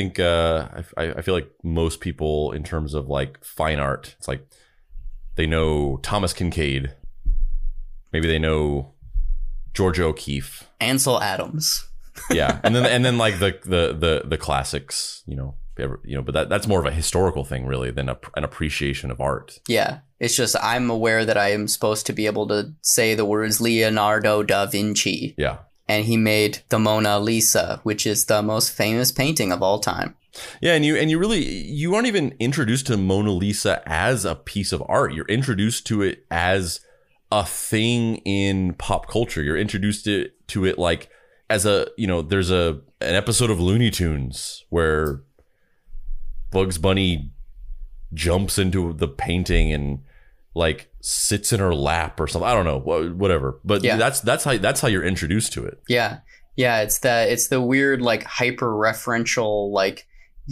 S4: feel like most people in terms of like fine art, it's like, they know Thomas Kincaid. Maybe they know Georgia O'Keeffe,
S3: Ansel Adams.
S4: Yeah, and then like the classics, you know. But that's more of a historical thing, really, than an appreciation of art.
S3: Yeah, it's just I'm aware that I am supposed to be able to say the words Leonardo da Vinci.
S4: Yeah,
S3: and he made the Mona Lisa, which is the most famous painting of all time.
S4: Yeah, and you aren't even introduced to Mona Lisa as a piece of art. You're introduced to it as a thing in pop culture. You're introduced to it like as a, you know, there's an episode of Looney Tunes where Bugs Bunny jumps into the painting and like sits in her lap or something. I don't know, whatever. But yeah, that's how you're introduced to it.
S3: Yeah. Yeah, it's the weird like hyper referential, like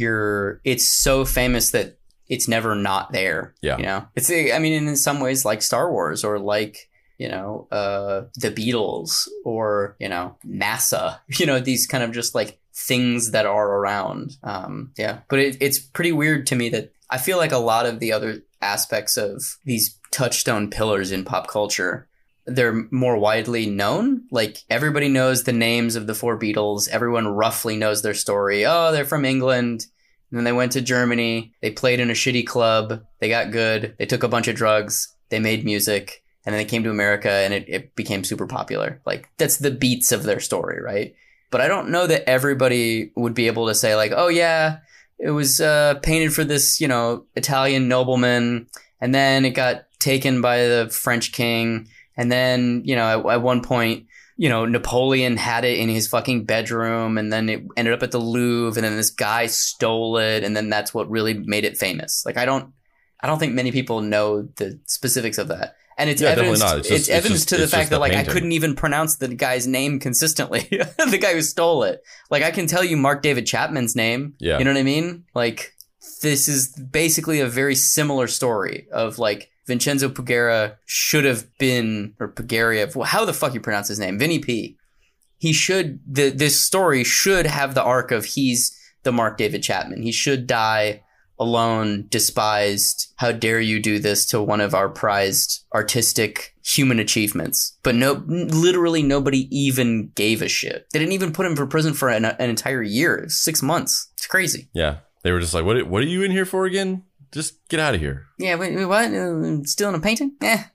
S3: it's so famous that it's never not there.
S4: Yeah.
S3: You know, it's, I mean, in some ways like Star Wars or like, you know, the Beatles or, you know, NASA, you know, these kind of just like things that are around. Yeah. But it's pretty weird to me that I feel like a lot of the other aspects of these touchstone pillars in pop culture, they're more widely known. Like everybody knows the names of the 4 Beatles. Everyone roughly knows their story. Oh, they're from England. And then they went to Germany. They played in a shitty club. They got good. They took a bunch of drugs. They made music. And then they came to America and it became super popular. Like that's the beats of their story, right? But I don't know that everybody would be able to say like, oh yeah, it was painted for this, you know, Italian nobleman. And then it got taken by the French king. And then, you know, at one point, you know, Napoleon had it in his fucking bedroom and then it ended up at the Louvre and then this guy stole it. And then that's what really made it famous. Like, I don't think many people know the specifics of that. And it's evidence. It's evidence to the fact that like painting. I couldn't even pronounce the guy's name consistently. The guy who stole it. Like I can tell you Mark David Chapman's name.
S4: Yeah.
S3: You know what I mean? Like this is basically a very similar story of like Vincenzo Pugera should have been, or Pugaria, how the fuck you pronounce his name? Vinny P. He should, this story should have the arc of he's the Mark David Chapman. He should die alone, despised. How dare you do this to one of our prized artistic human achievements? But literally nobody even gave a shit. They didn't even put him for prison for an entire year, 6 months. It's crazy.
S4: Yeah. They were just like, what are you in here for again? Just get out of here.
S3: Yeah, wait, what? Stealing a painting?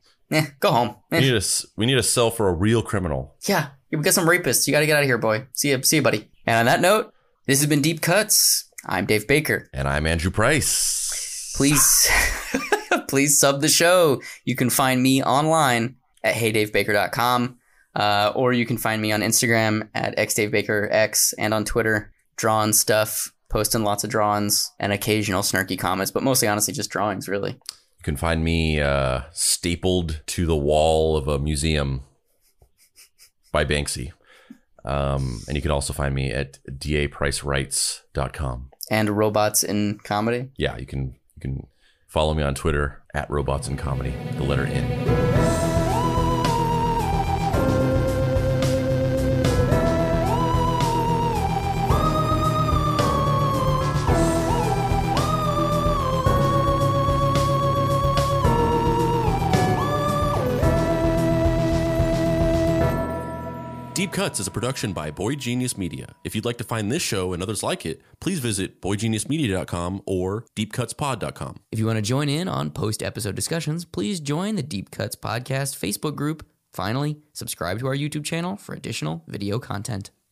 S3: Go home.
S4: We need a cell for a real criminal.
S3: Yeah, we got some rapists. You got to get out of here, boy. See you, buddy. And on that note, this has been Deep Cuts. I'm Dave Baker.
S4: And I'm Andrew Price.
S3: Please sub the show. You can find me online at heydavebaker.com, or you can find me on Instagram at xdavebakerx and on Twitter, drawing stuff. Posting lots of drawings and occasional snarky comments, but mostly honestly just drawings, really.
S4: can find me stapled to the wall of a museum by Banksy. And you can also find me at dapricerights.com.
S3: And Robots in Comedy?
S4: Yeah, you can follow me on Twitter at Robots in Comedy, the letter N.
S5: Deep Cuts is a production by Boy Genius Media. If you'd like to find this show and others like it, please visit boygeniusmedia.com or deepcutspod.com.
S3: If you want to join in on post-episode discussions, please join the Deep Cuts Podcast Facebook group. Finally, subscribe to our YouTube channel for additional video content.